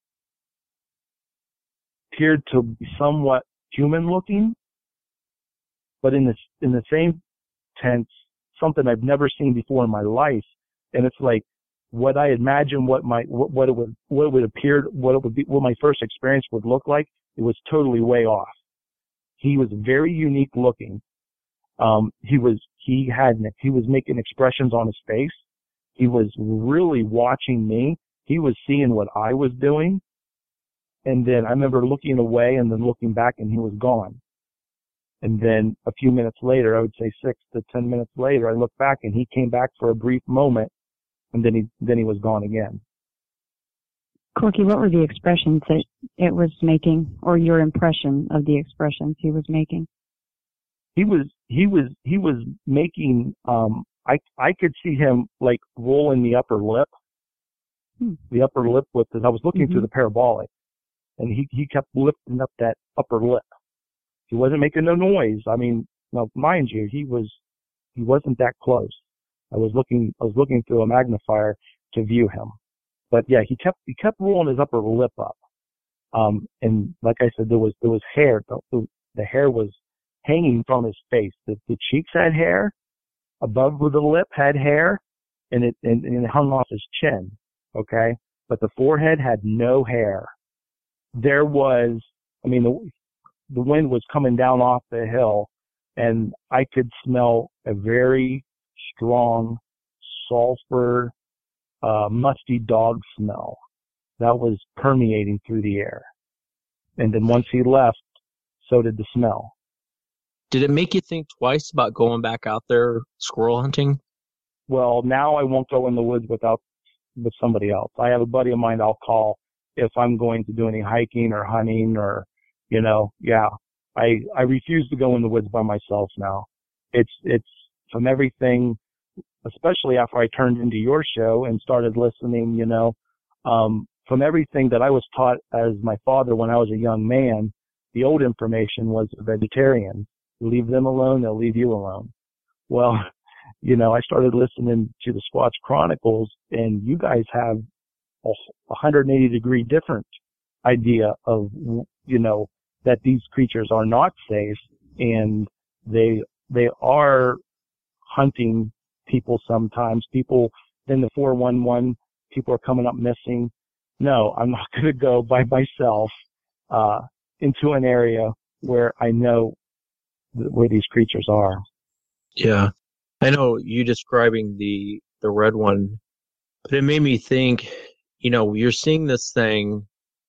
appeared to be somewhat human looking, but in the, in the same tense, something I've never seen before in my life. And it's like what I imagined what my, what, what it would, what it would appear, what it would be, what my first experience would look like. It was totally way off. He was very unique looking. Um, he was, he had, he was making expressions on his face. He was really watching me. He was seeing what I was doing. And then I remember looking away and then looking back, and he was gone. And then a few minutes later, I would say six to ten minutes later, I looked back and he came back for a brief moment, and then he, then he was gone again. Corky, what were the expressions that it was making, or your impression of the expressions he was making? He was, he was, he was making, um, I, I could see him like rolling the upper lip, Hmm. the upper lip with, I was looking Mhm. through the parabolic, and he, he kept lifting up that upper lip. He wasn't making no noise. I mean, now mind you, he was, he wasn't that close. I was looking, I was looking through a magnifier to view him. But yeah, he kept, he kept rolling his upper lip up. Um, and like I said, there was, there was hair, the, the hair was hanging from his face. The, the cheeks had hair, above the lip had hair, and it, and, and it hung off his chin. Okay. But the forehead had no hair. There was, I mean, the, the wind was coming down off the hill, and I could smell a very strong sulfur, uh, musty dog smell that was permeating through the air. And then once he left, so did the smell. Did it make you think twice about going back out there squirrel hunting? Well, now I won't go in the woods without, with somebody else. I have a buddy of mine I'll call if I'm going to do any hiking or hunting or, you know, yeah, I, I refuse to go in the woods by myself now. It's, it's from everything, especially after I turned into your show and started listening, you know, um, from everything that I was taught as my father when I was a young man, the old information was vegetarian. Leave them alone, they'll leave you alone. Well, you know, I started listening to the Squatch Chronicles, and you guys have a one hundred eighty degree different idea of, you know, that these creatures are not safe, and they, they are hunting people sometimes. People, then the four one one, people are coming up missing. No, I'm not going to go by myself, uh, into an area where I know th- where these creatures are. Yeah. I know you describing the, the red one, but it made me think, you know, you're seeing this thing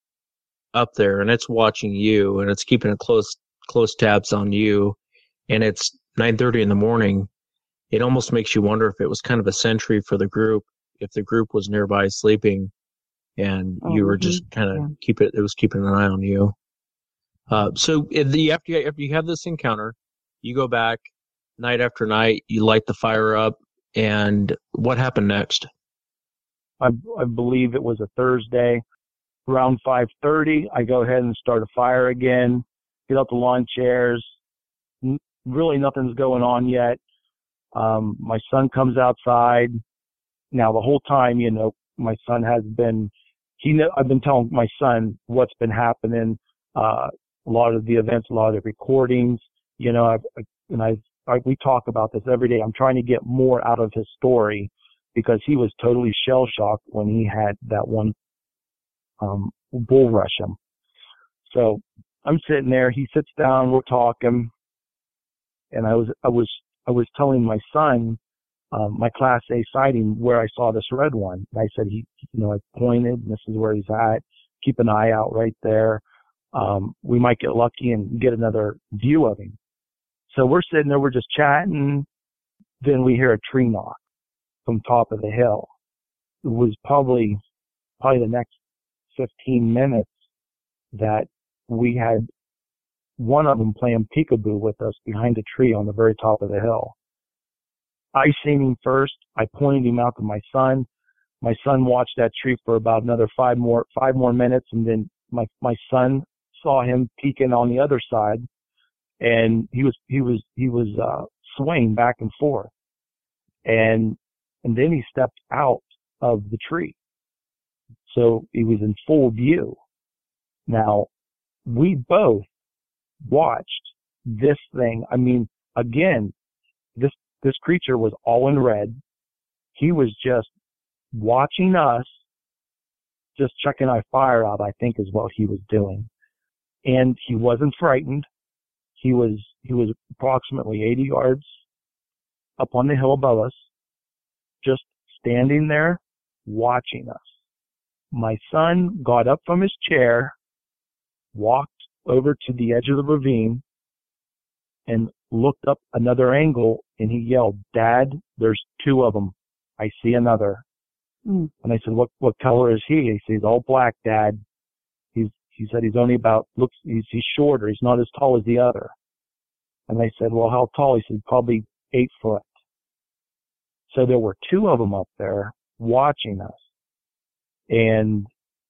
up there and it's watching you and it's keeping a close, close tabs on you, and it's nine thirty in the morning. It almost makes you wonder if it was kind of a sentry for the group, if the group was nearby sleeping and Oh, you were mhm. just kind of Yeah. keep it, it was keeping an eye on you. Uh, so if the, after, you, after you have this encounter, you go back night after night, you light the fire up, and what happened next? I, I believe it was a Thursday. Around five thirty, I go ahead and start a fire again, get out the lawn chairs. N- really nothing's going on yet. Um, my son comes outside. Now, the whole time, you know, my son has been, he know, I've been telling my son what's been happening, uh, a lot of the events, a lot of the recordings, you know, I've, and I, I, we talk about this every day. I'm trying to get more out of his story because he was totally shell shocked when he had that one Um, bull rush him. So I'm sitting there, he sits down, we're talking, and I was, I was, I was telling my son, um, my class A sighting where I saw this red one. And I said, he, you know, I pointed, and this is where he's at. Keep an eye out right there. Um, we might get lucky and get another view of him. So we're sitting there, we're just chatting. Then we hear a tree knock from top of the hill. It was probably, probably the next fifteen minutes that we had one of them playing peekaboo with us behind a tree on the very top of the hill. I seen him first. I pointed him out to my son. My son watched that tree for about another five more, five more minutes. And then my, my son saw him peeking on the other side, and he was, he was, he was, uh, swaying back and forth. And, and then he stepped out of the tree. So he was in full view. Now, we both watched this thing. I mean, again, this, this creature was all in red. He was just watching us, just checking our fire out, I think is what he was doing. And he wasn't frightened. He was, he was approximately eighty yards up on the hill above us, just standing there watching us. My son got up from his chair, walked over to the edge of the ravine, and looked up another angle, and he yelled, "Dad, there's two of them. I see another." Mm. And I said, what what color is he? He said, "He's all black, Dad." He's, he said he's only about, looks, he's, he's shorter. He's not as tall as the other. And I said, "Well, how tall?" He said, "Probably eight foot." So there were two of them up there watching us. And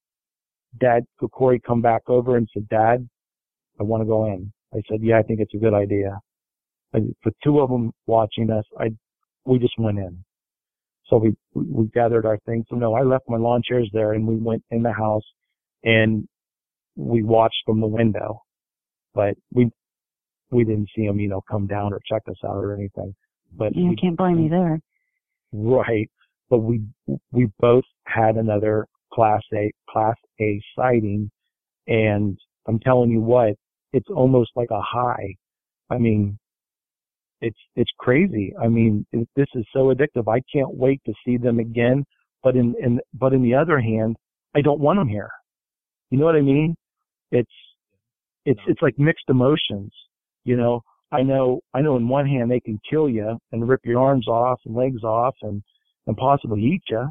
Dad, Corey come back over and said, "Dad, I want to go in." I said, "Yeah, I think it's a good idea." I, for two of them watching us, I, we just went in. So we, we, we gathered our things. So no, I left my lawn chairs there, and we went in the house, and we watched from the window. But we, we didn't see him, you know, come down or check us out or anything. But you we, can't blame me there. Right. But we, we both had another class A, class A sighting. And I'm telling you what, it's almost like a high. I mean, it's, it's crazy. I mean, it, this is so addictive. I can't wait to see them again. But in, in, but in the other hand, I don't want them here. You know what I mean? It's, it's, it's like mixed emotions. You know, I know, I know in one hand they can kill you and rip your arms off and legs off and, and possibly eat you.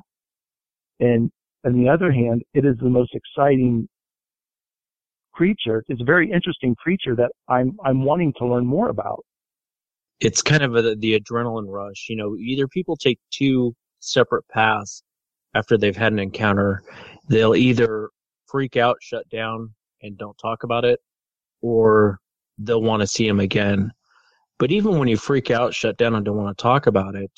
And on the other hand, it is the most exciting creature. It's a very interesting creature that I'm, I'm wanting to learn more about. It's kind of a, the adrenaline rush. You know, either people take two separate paths after they've had an encounter. They'll either freak out, shut down, and don't talk about it, or they'll want to see him again. But even when you freak out, shut down, and don't want to talk about it,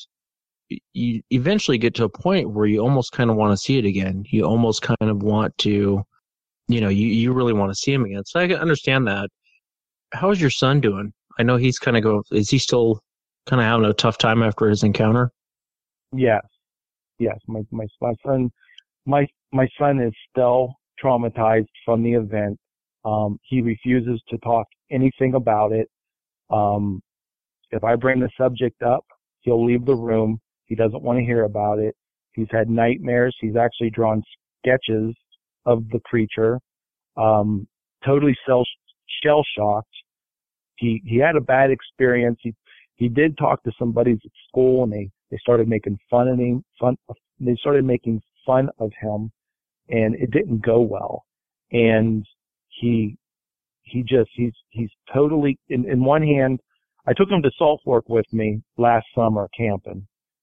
you eventually get to a point where you almost kind of want to see it again. You almost kind of want to, you know, you, you really want to see him again. So I can understand that. How is your son doing? I know he's kind of go. Is he still kind of having a tough time after his encounter? Yes, yes. My my my son, my my son is still traumatized from the event. Um, he refuses to talk anything about it. Um, if I bring the subject up, he'll leave the room. He doesn't want to hear about it. He's had nightmares. He's actually drawn sketches of the creature. Um, totally shell shocked. He, he had a bad experience. He, he did talk to some buddies at school, and they, they started making fun of him, fun, they started making fun of him, and it didn't go well. And he, he just, he's, he's totally, in, in one hand, I took him to Salt Fork with me last summer camping,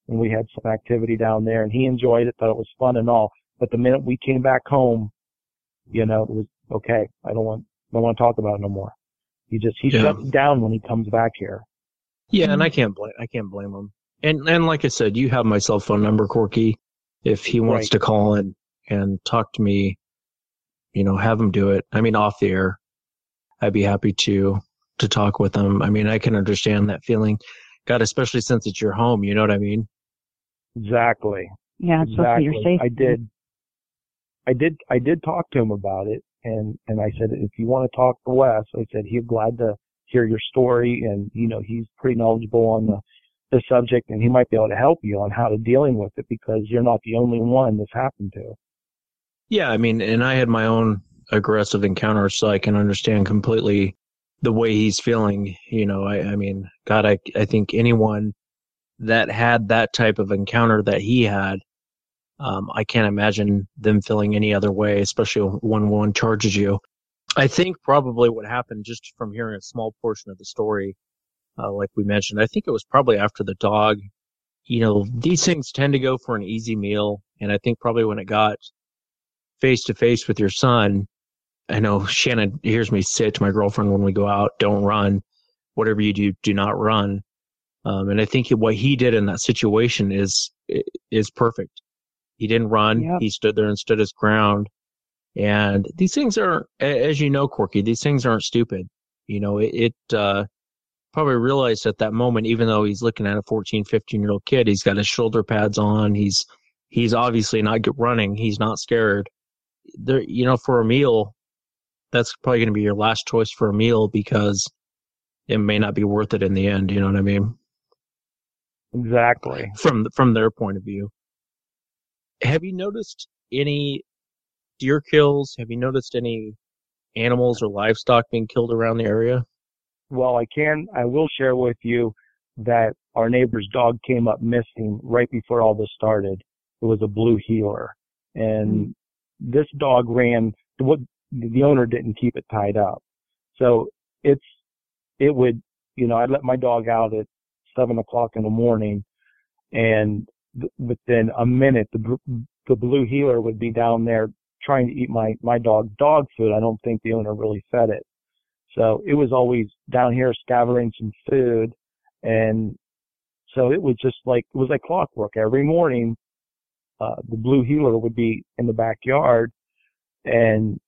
and we had some activity down there, and he enjoyed it, thought it was fun and all. But the minute we came back home, you know, it was okay. I don't want, don't want to talk about it no more. He just, he Yeah. shuts down when he comes back here. Yeah, and I can't blame I can't blame him. And and like I said, you have my cell phone number, Corky. If he wants Right. to call and and talk to me, you know, have him do it. I mean, off the air, I'd be happy to to talk with him. I mean, I can understand that feeling. God, especially since it's your home. You know what I mean? Exactly. Yeah, it's supposed to be your Exactly. safe. I did, I did, I did talk to him about it, and and I said, if you want to talk to Wes, I said he's glad to hear your story, and you know he's pretty knowledgeable on the the subject, and he might be able to help you on how to dealing with it because you're not the only one this happened to. Yeah, I mean, and I had my own aggressive encounters, so I can understand completely the way he's feeling. You know, I, I mean, God, I, I think anyone that had that type of encounter that he had, um, I can't imagine them feeling any other way, especially when one charges you. I think probably what happened, just from hearing a small portion of the story, uh, like we mentioned, I think it was probably after the dog. You know, these things tend to go for an easy meal, and I think probably when it got face to face with your son, I know Shannon hears me say to my girlfriend when we go out, don't run. Whatever you do, do not run. Um, and I think what he did in that situation is is perfect. He didn't run. Yep. He stood there and stood his ground. And these things aren't, as you know, Corky, these things aren't stupid. You know, it, it uh, probably realized at that moment, even though he's looking at a fourteen, fifteen-year-old kid, he's got his shoulder pads on. He's he's obviously not running. He's not scared. There, you know, for a meal, that's probably going to be your last choice for a meal because it may not be worth it in the end. You know what I mean? Exactly. From from their point of view. Have you noticed any deer kills? Have you noticed any animals or livestock being killed around the area? Well, I can, I will share with you that our neighbor's dog came up missing right before all this started. It was a blue heeler, and this dog ran. What the owner didn't keep it tied up, so it's it would, you know, I'd let my dog out at seven o'clock in the morning, and th- within a minute, the the blue heeler would be down there trying to eat my my dog's dog food. I don't think the owner really fed it, so it was always down here scavenging some food, and so it was just like it was like clockwork. Every morning, uh, the blue heeler would be in the backyard, and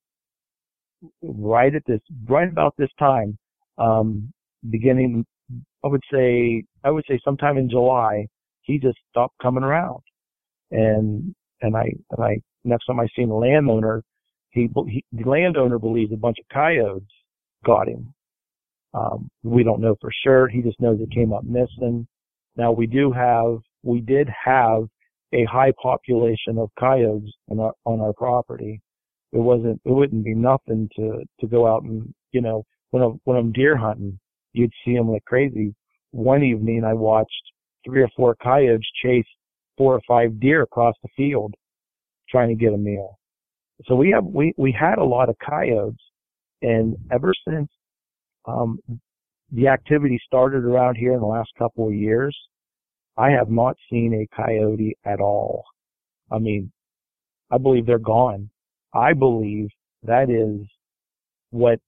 right at this, right about this time, um, beginning, I would say, I would say sometime in July, he just stopped coming around. And, and I, and I, next time I seen the landowner, he, he the landowner believes a bunch of coyotes got him. Um, we don't know for sure. He just knows it came up missing. Now we do have, we did have a high population of coyotes on our, on our property. It wasn't, it wouldn't be nothing to, to go out and, you know, when I'm, when I'm deer hunting, you'd see them like crazy. One evening I watched three or four coyotes chase four or five deer across the field trying to get a meal. So we have, we, we had a lot of coyotes, and ever since, um, the activity started around here in the last couple of years, I have not seen a coyote at all. I mean, I believe they're gone. I believe that is what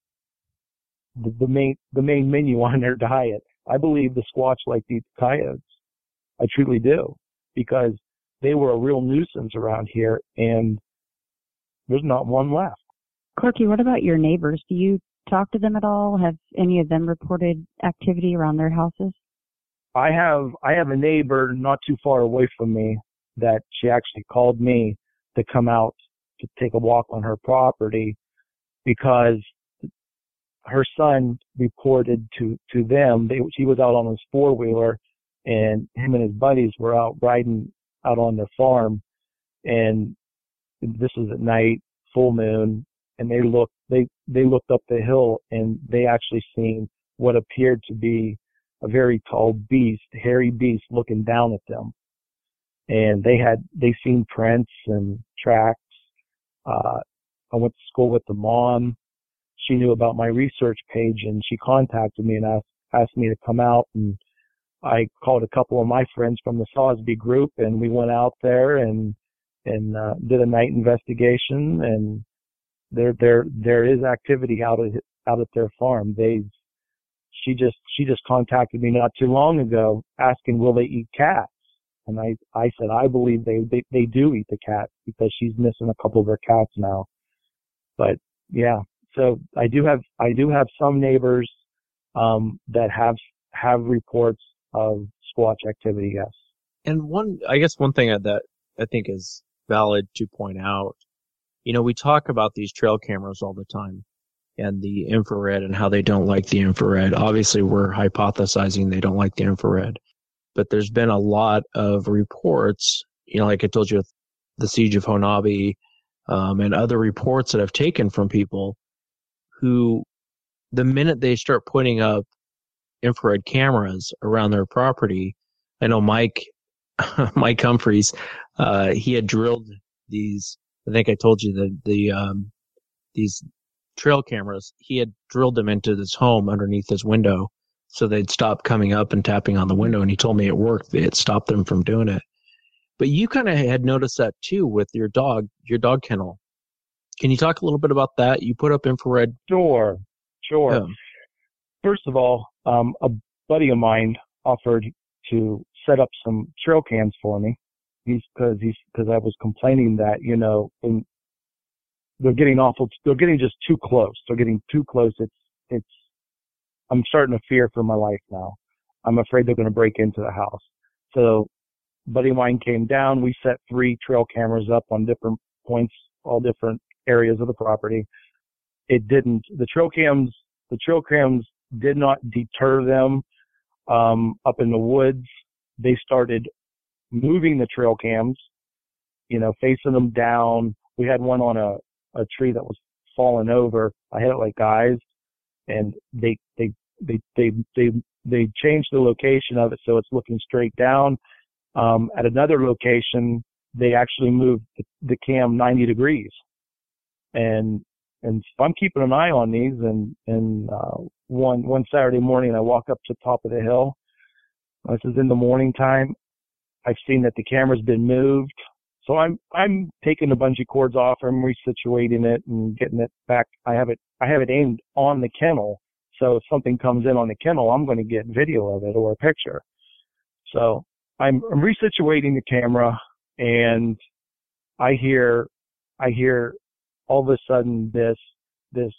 the, the main the main menu on their diet. I believe the Squatch like these coyotes. I truly do, because they were a real nuisance around here, and there's not one left. Corky, what about your neighbors? Do you talk to them at all? Have any of them reported activity around their houses? I have I have a neighbor not too far away from me that she actually called me to come out to take a walk on her property because her son reported to, to them. They, he was out on his four-wheeler, and him and his buddies were out riding out on their farm, and this was at night, full moon, and they looked, they, they looked up the hill, and they actually seen what appeared to be a very tall beast, hairy beast looking down at them. And they had, they seen prints and tracks. Uh, I went to school with the mom. She knew about my research page, and she contacted me and asked, asked me to come out and, I called a couple of my friends from the Salisbury group, and we went out there and and uh, did a night investigation. And there there there is activity out at out at their farm. They she just she just contacted me not too long ago asking, will they eat cats? And I I said I believe they they, they do eat the cats, because she's missing a couple of her cats now. But yeah, so I do have I do have some neighbors um, that have have reports of Squatch activity. Yes. And one, I guess one thing that I think is valid to point out, you know, we talk about these trail cameras all the time and the infrared and how they don't like the infrared. Obviously, we're hypothesizing they don't like the infrared, but there's been a lot of reports, you know, like I told you, with the siege of Honabi, um, and other reports that I've taken from people who, the minute they start putting up infrared cameras around their property, I know Mike, Mike Humphreys, uh, he had drilled these, I think I told you that the, um, these trail cameras, he had drilled them into his home underneath his window so they'd stop coming up and tapping on the window. And he told me it worked. It stopped them from doing it. But you kind of had noticed that too with your dog, your dog kennel. Can you talk a little bit about that? You put up infrared. Sure, sure. Yeah. First of all, um, a buddy of mine offered to set up some trail cams for me. He's because he's because I was complaining that, you know, in, they're getting awful. They're getting just too close. They're getting too close. It's it's. I'm starting to fear for my life now. I'm afraid they're going to break into the house. So, buddy of mine came down. We set three trail cameras up on different points, all different areas of the property. It didn't. The trail cams. The trail cams did not deter them. Um, up in the woods, they started moving the trail cams, you know, facing them down. We had one on a, a tree that was falling over. I had it like guys, and they, they, they, they, they, they changed the location of it so it's looking straight down. Um, at another location, they actually moved the, the cam ninety degrees. And, and so I'm keeping an eye on these, and, and, uh, one, one Saturday morning, I walk up to the top of the hill. This is in the morning time. I've seen that the camera's been moved. So I'm, I'm taking the bungee cords off. I'm resituating it and getting it back. I have it, I have it aimed on the kennel. So if something comes in on the kennel, I'm going to get video of it or a picture. So I'm, I'm resituating the camera, and I hear, I hear all of a sudden this, this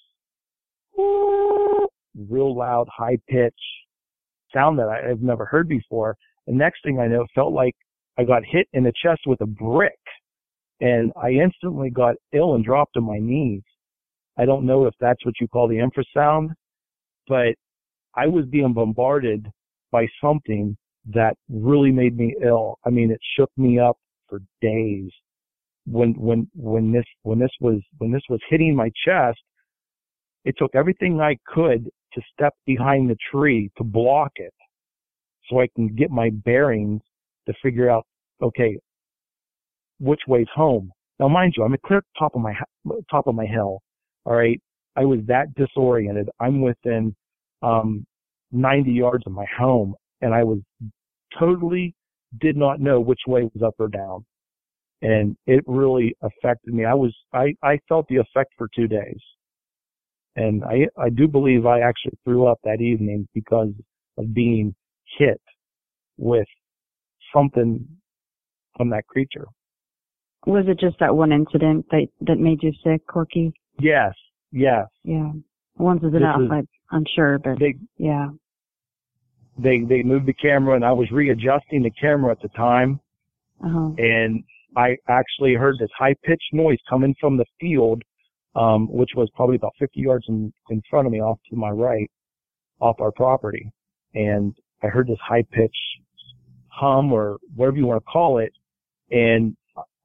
real loud, high pitch sound that I, I've never heard before. And next thing I know, it felt like I got hit in the chest with a brick, and I instantly got ill and dropped to my knees. I don't know if that's what you call the infrasound, but I was being bombarded by something that really made me ill. I mean, it shook me up for days. When, when, when this, when this was, when this was hitting my chest, it took everything I could to step behind the tree to block it so I can get my bearings to figure out, okay, which way's home. Now, mind you, I'm at clear top of my, top of my hill. All right. I was that disoriented. I'm within, um, ninety yards of my home, and I was totally did not know which way was up or down. And it really affected me. I was, I, I felt the effect for two days. And I, I do believe I actually threw up that evening because of being hit with something from that creature. Was it just that one incident that, that made you sick, Corky? Yes, yes. Yeah. Once is enough, is, I, I'm sure, but they, yeah. They, they moved the camera, and I was readjusting the camera at the time. Uh-huh. And I actually heard this high-pitched noise coming from the field, um, which was probably about fifty yards in, in front of me off to my right, off our property. And I heard this high-pitched hum, or whatever you want to call it, and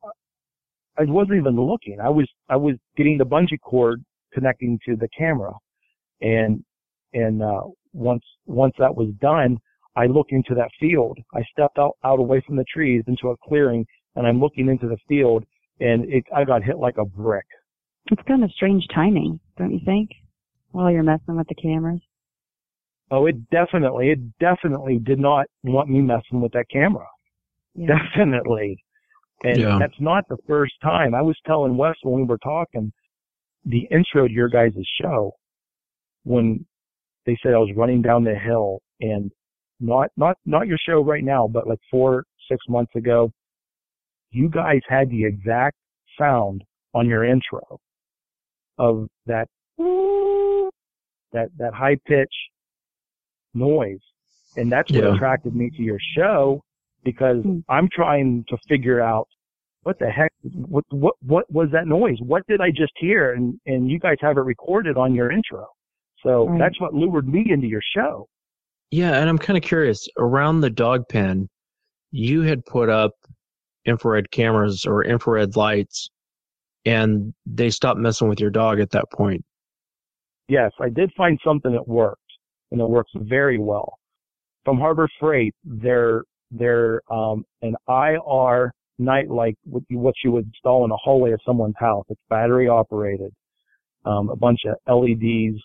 I wasn't even looking. I was, I was getting the bungee cord connecting to the camera. And, and, uh, once, once that was done, I looked into that field. I stepped out, out away from the trees into a clearing, and I'm looking into the field, and it, I got hit like a brick. It's kind of strange timing, don't you think? While you're messing with the cameras. Oh, it definitely, it definitely did not want me messing with that camera. Yeah. Definitely. And Yeah. that's not the first time. I was telling Wes when we were talking, the intro to your guys' show, when they said I was running down the hill, and not, not, not your show right now, but like four, six months ago, you guys had the exact sound on your intro of that, that, that high pitch noise. And that's what Yeah. attracted me to your show, because Hmm. I'm trying to figure out what the heck, what, what, what was that noise? What did I just hear? And, and you guys have it recorded on your intro. So Right. that's what lured me into your show. Yeah, and I'm kind of curious. Around the dog pen, you had put up infrared cameras or infrared lights, and they stopped messing with your dog at that point. Yes, I did find something that worked, and it works very well. From Harbor Freight, they're, they're um, an I R night light, what you, what you would install in a hallway of someone's house. It's battery operated, um, a bunch of L E Ds.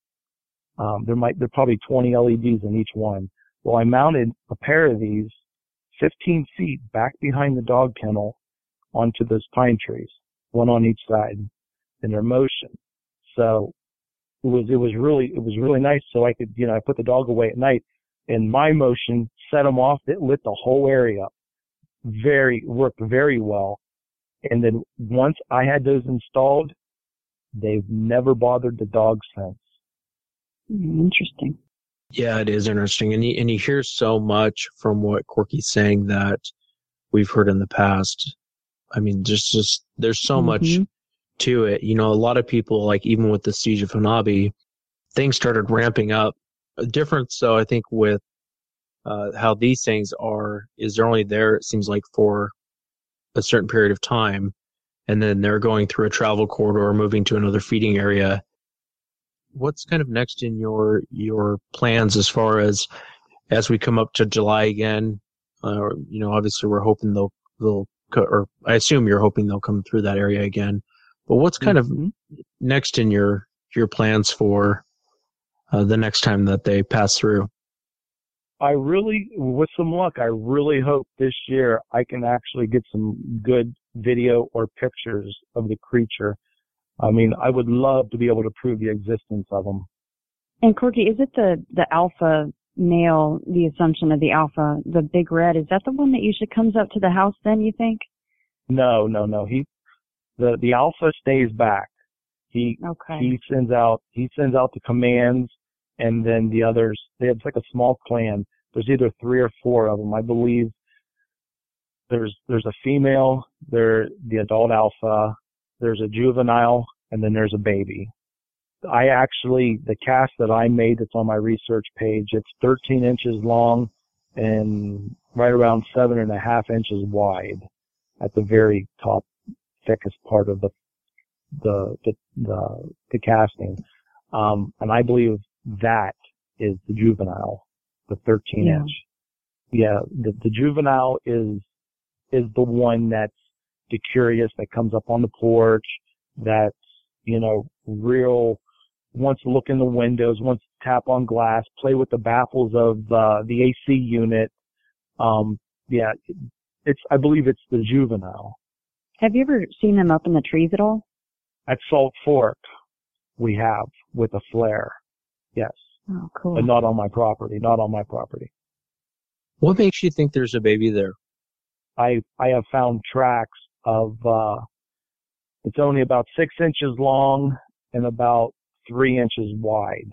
Um, there might, there are probably twenty L E Ds in each one. Well, I mounted a pair of these fifteen feet back behind the dog kennel onto those pine trees, one on each side, in their motion. So it was, it was really, it was really nice. So I could, you know, I put the dog away at night, and my motion set them off. It lit the whole area up. Very, worked very well. And then once I had those installed, they've never bothered the dog since. Mm, interesting. Yeah, it is interesting. And you, and you hear so much from what Corky's saying that we've heard in the past. I mean, just, just there's so much Mhm. to it. You know, a lot of people, like even with the Siege of Hanabi, things started ramping up. A difference, so I think, with uh, how these things are, is they're only there, it seems like, for a certain period of time, and then they're going through a travel corridor, moving to another feeding area. What's kind of next in your your plans as far as as we come up to July again? Uh, you know, obviously we're hoping they'll they'll co- or I assume you're hoping they'll come through that area again. But what's kind Mhm. of next in your your plans for uh, the next time that they pass through? I really, with some luck, I really hope this year I can actually get some good video or pictures of the creature. I mean, I would love to be able to prove the existence of them. And Corky, is it the, the alpha male, the assumption of the alpha, the big red, is that the one that usually comes up to the house then, you think? No, no, no. He, the, the alpha stays back. He, Okay. he sends out, he sends out the commands, and then the others, they have like a small clan. There's either three or four of them. I believe there's, there's a female, there, the adult alpha, there's a juvenile, and then there's a baby. I actually, the cast that I made that's on my research page, it's thirteen inches long and right around seven and a half inches wide at the very top, thickest part of the, the, the, the, the casting. Um, and I believe that is the juvenile, the thirteen Yeah. inch. Yeah, the, the juvenile is, is the one that's the curious, that comes up on the porch, that's, you know, real, wants to look in the windows, wants to tap on glass, play with the baffles of uh, the A C unit. Um, yeah, it's, I believe it's the juvenile. Have you ever seen them up in the trees at all? At Salt Fork, we have with a flare. Yes. Oh, cool. But not on my property, not on my property. What makes you think there's a baby there? I, I have found tracks of, uh, it's only about six inches long and about three inches wide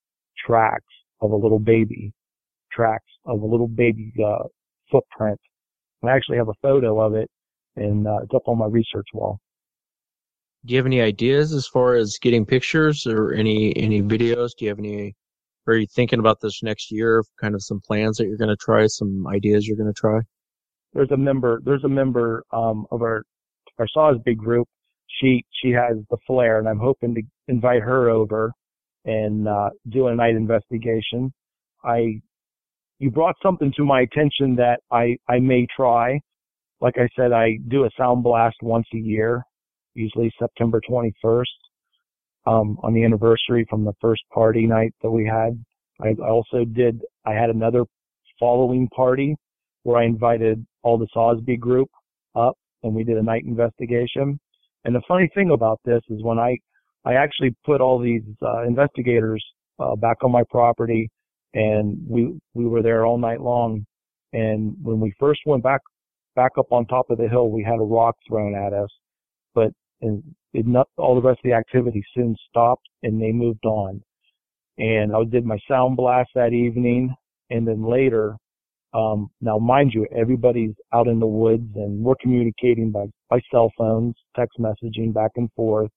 tracks of a little baby, tracks of a little baby, uh, footprint. I actually have a photo of it, and uh, it's up on my research wall. Do you have any ideas as far as getting pictures or any any videos? Do you have any? Are you thinking about this next year? Kind of some plans that you're going to try, some ideas you're going to try? There's a member, there's a member, um, of our, our Saws Big group. She, she has the flare, and I'm hoping to invite her over and, uh, do a night investigation. I, you brought something to my attention that I, I may try. Like I said, I do a sound blast once a year, usually September twenty-first, um, on the anniversary from the first party night that we had I also did, I had another following party where I invited all the Sosby group up and we did a night investigation. And the funny thing about this is when I, I actually put all these uh, investigators uh, back on my property, and we, we were there all night long. And when we first went back, back up on top of the hill, we had a rock thrown at us, but and it not, all the rest of the activity soon stopped and they moved on. And I did my sound blast that evening. And then later, um, now mind you, everybody's out in the woods and we're communicating by, by cell phones, text messaging back and forth.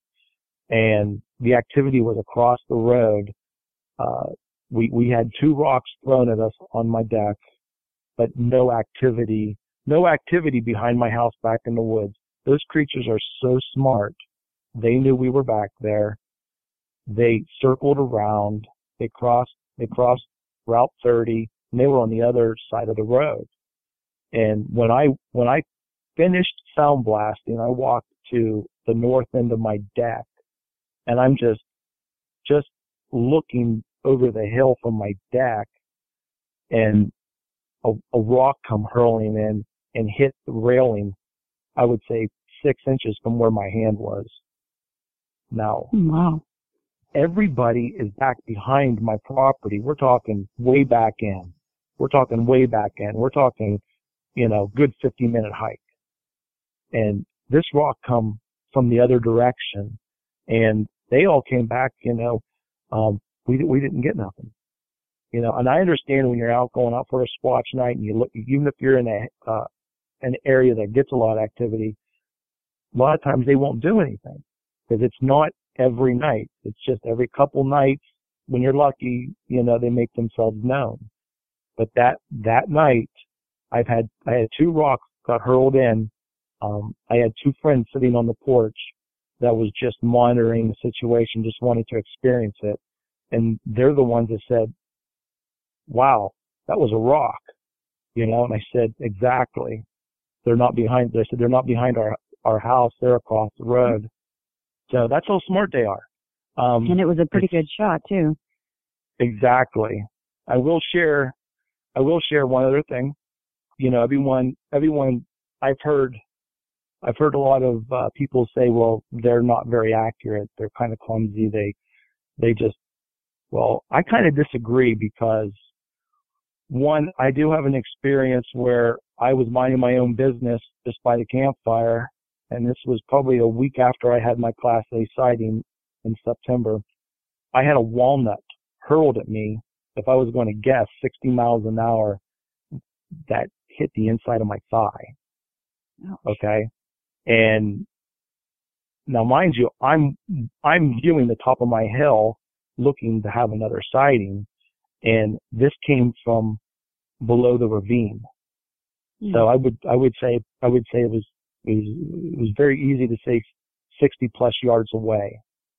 And the activity was across the road. Uh, we, we had two rocks thrown at us on my deck, but no activity, no activity behind my house back in the woods. Those creatures are so smart. They knew we were back there. They circled around. They crossed, they crossed Route thirty, and they were on the other side of the road. And when I, when I finished sound blasting, I walked to the north end of my deck, and I'm just, just looking over the hill from my deck, and a, a rock come hurling in and hit the railing, I would say six inches from where my hand was. Now, wow. Everybody is back behind my property. We're talking way back in. We're talking way back in. We're talking, you know, good fifty minute hike. And this rock come from the other direction, and they all came back, you know, um, we, we didn't get nothing. You know, and I understand when you're out going out for a squatch night and you look, even if you're in a, uh, an area that gets a lot of activity, a lot of times they won't do anything because it's not every night. It's just every couple nights. When you're lucky, you know, they make themselves known. But that, that night, I've had, I had two rocks got hurled in. Um, I had two friends sitting on the porch that was just monitoring the situation, just wanting to experience it. And they're the ones that said, wow, that was a rock, you know, and I said, exactly. They're not behind, they said, they're not behind our, our house. They're across the road. So that's how smart they are. Um, and it was a pretty good shot too. Exactly. I will share, I will share one other thing. You know, everyone, everyone I've heard, I've heard a lot of uh, people say, well, they're not very accurate. They're kind of clumsy. They, they just, well, I kind of disagree because one, I do have an experience where I was minding my own business just by the campfire. And this was probably a week after I had my Class A sighting in September. I had a walnut hurled at me, if I was going to guess, sixty miles an hour, that hit the inside of my thigh. Ouch. Okay. And now mind you, I'm, I'm viewing the top of my hill looking to have another sighting. And this came from below the ravine. Mm. So I would, I would say, I would say it was, it was, it was very easy to say sixty plus yards away.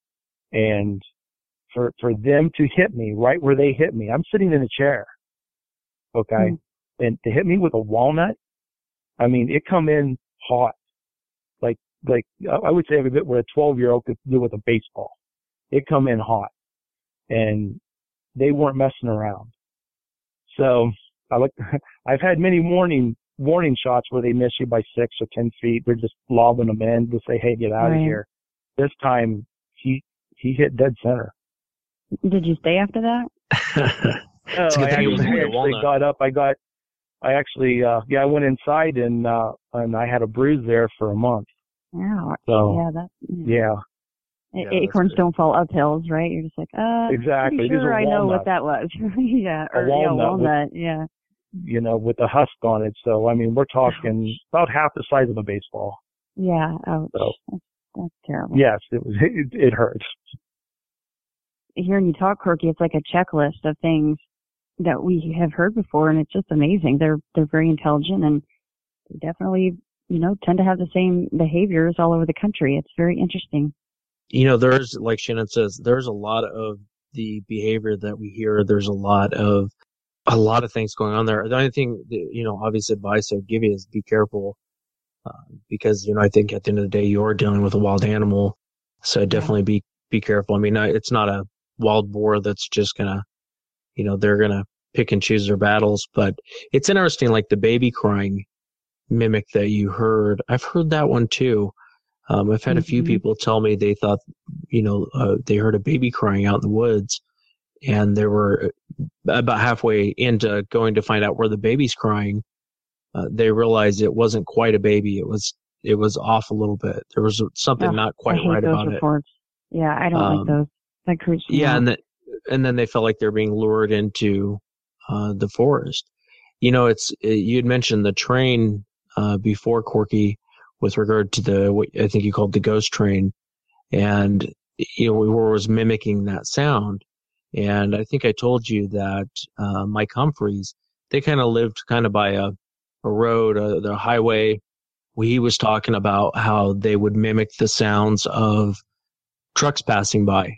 And for, for them to hit me right where they hit me, I'm sitting in a chair. Okay. Mm. And to hit me with a walnut, I mean, it come in hot. Like, like, I would say every bit what a twelve year old could do with a baseball. It come in hot. And they weren't messing around. So I look, I've had many warning, warning shots where they miss you by six or ten feet. They're just lobbing them in to say, hey, get out right. of here. This time he, he hit dead center. Did you stay after that? No, I actually, I actually got up. I got, I actually, uh, yeah, I went inside and, uh, and I had a bruise there for a month. Wow. So, yeah, that, yeah. yeah. Yeah, Acorns don't fall up hills, right? You're just like, uh, exactly. pretty sure I know what that was. yeah, or a walnut, yeah, walnut, with, yeah. You know, with a husk on it. So, I mean, we're talking about half the size of a baseball. Yeah, ouch. So, that's, that's terrible. yes, it was. It, it hurts. Hearing you talk, Corky, it's like a checklist of things that we have heard before, and it's just amazing. They're they're very intelligent, and they definitely, you know, tend to have the same behaviors all over the country. It's very interesting. You know, there's, like Shannon says, there's a lot of the behavior that we hear. There's a lot of, a lot of things going on there. The only thing, that, you know, obvious advice I'd give you is be careful, uh, because, you know, I think at the end of the day, you're dealing with a wild animal. So definitely be, be careful. I mean, it's not a wild boar that's just going to you know, they're going to pick and choose their battles. But it's interesting, like the baby crying mimic that you heard. I've heard that one too. Um, I've had mm-hmm. a few people tell me they thought, you know, uh, they heard a baby crying out in the woods, and they were about halfway into going to find out where the baby's crying. Uh, they realized it wasn't quite a baby. It was, it was off a little bit. There was something oh, not quite I hate right those about reports. it. Yeah, I don't um, like those. That creeps me Yeah, out. and then, and then they felt like they were being lured into uh, the forest. You know, it's you had mentioned the train uh, before, Corky, with regard to the what I think you called the ghost train, and you know, we were was mimicking that sound. And I think I told you that uh, Mike Humphreys, they kind of lived kind of by a, a road, uh, the highway. He was talking about how they would mimic the sounds of trucks passing by,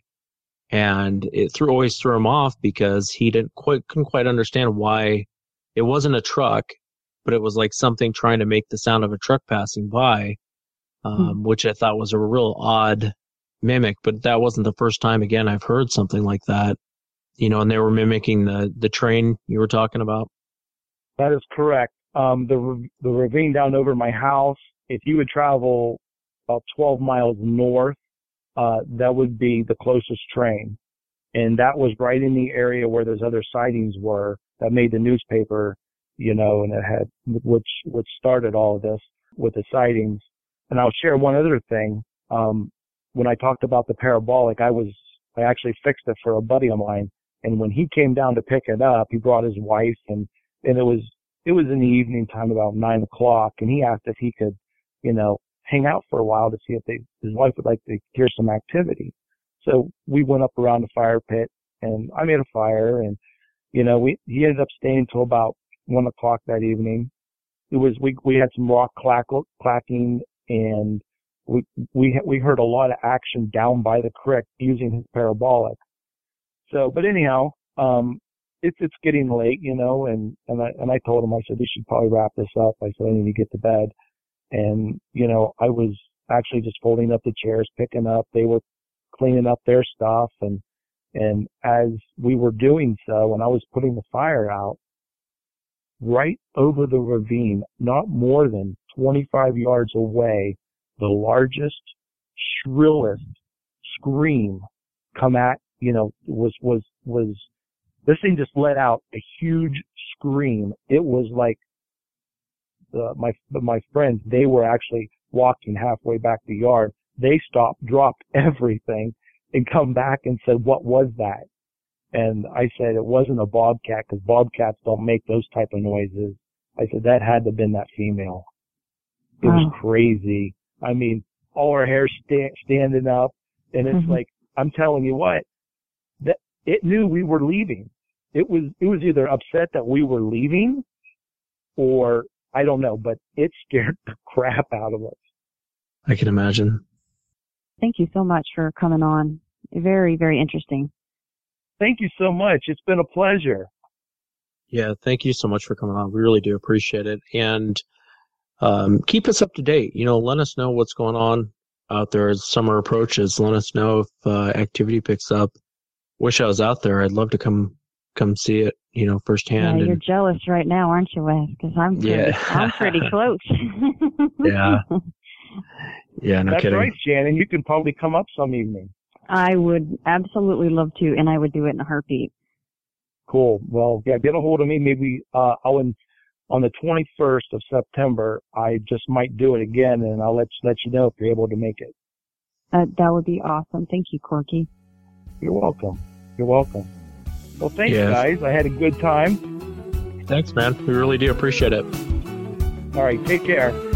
and it threw always threw him off because he didn't quite couldn't quite understand why it wasn't a truck, but it was like something trying to make the sound of a truck passing by, um, hmm. which I thought was a real odd mimic. But that wasn't the first time, again, I've heard something like that, you know, and they were mimicking the, the train you were talking about. That is correct. Um, the, the ravine down over my house, if you would travel about twelve miles north, uh, that would be the closest train. And that was right in the area where those other sightings were that made the newspaper, you know, and it had, which, which started all of this with the sightings. And I'll share one other thing. Um, when I talked about the parabolic, I was, I actually fixed it for a buddy of mine. And when he came down to pick it up, he brought his wife, and, and it was, it was in the evening time, about nine o'clock. And he asked if he could, you know, hang out for a while to see if they, his wife would like to hear some activity. So we went up around the fire pit, and I made a fire, and, you know, we, he ended up staying until about one o'clock that evening. It was, we, we had some rock clack, clacking, and we, we, we heard a lot of action down by the creek using his parabolic. So, but anyhow, um, it's, it's getting late, you know, and, and I, and I told him, I said, we should probably wrap this up. I said, I need to get to bed. And, you know, I was actually just folding up the chairs, picking up, they were cleaning up their stuff. And, and as we were doing so, and I was putting the fire out, right over the ravine, not more than twenty-five yards away, the largest, shrillest scream come at, you know, was, was, was, this thing just let out a huge scream. It was like, uh, my, my friends, they were actually walking halfway back the yard. They stopped, dropped everything, and come back and said, what was that? And I said, it wasn't a bobcat, because bobcats don't make those type of noises. I said, that had to have been that female. It was wow. crazy. I mean, all her hair sta- standing up, and it's mm-hmm. like, I'm telling you what, that it knew we were leaving. It was, it was either upset that we were leaving, or I don't know, but it scared the crap out of us. I can imagine. Thank you so much for coming on. Very, very interesting. Thank you so much. It's been a pleasure. Yeah, thank you so much for coming on. We really do appreciate it. And um, keep us up to date. You know, let us know what's going on out there as summer approaches. Let us know if uh, activity picks up. Wish I was out there. I'd love to come come see it, you know, firsthand. Yeah, you're and, jealous right now, aren't you, Wes? Because I'm pretty, yeah. I'm pretty close. yeah. Yeah, no That's kidding. right, Shannon. You can probably come up some evening. I would absolutely love to, and I would do it in a heartbeat. Cool. Well, yeah, get a hold of me. Maybe uh, I'll in, on the twenty-first of September. I just might do it again, and I'll let let you know if you're able to make it. Uh, that would be awesome. Thank you, Corky. You're welcome. You're welcome. Well, thanks, yes. guys. I had a good time. Thanks, man. We really do appreciate it. All right. Take care.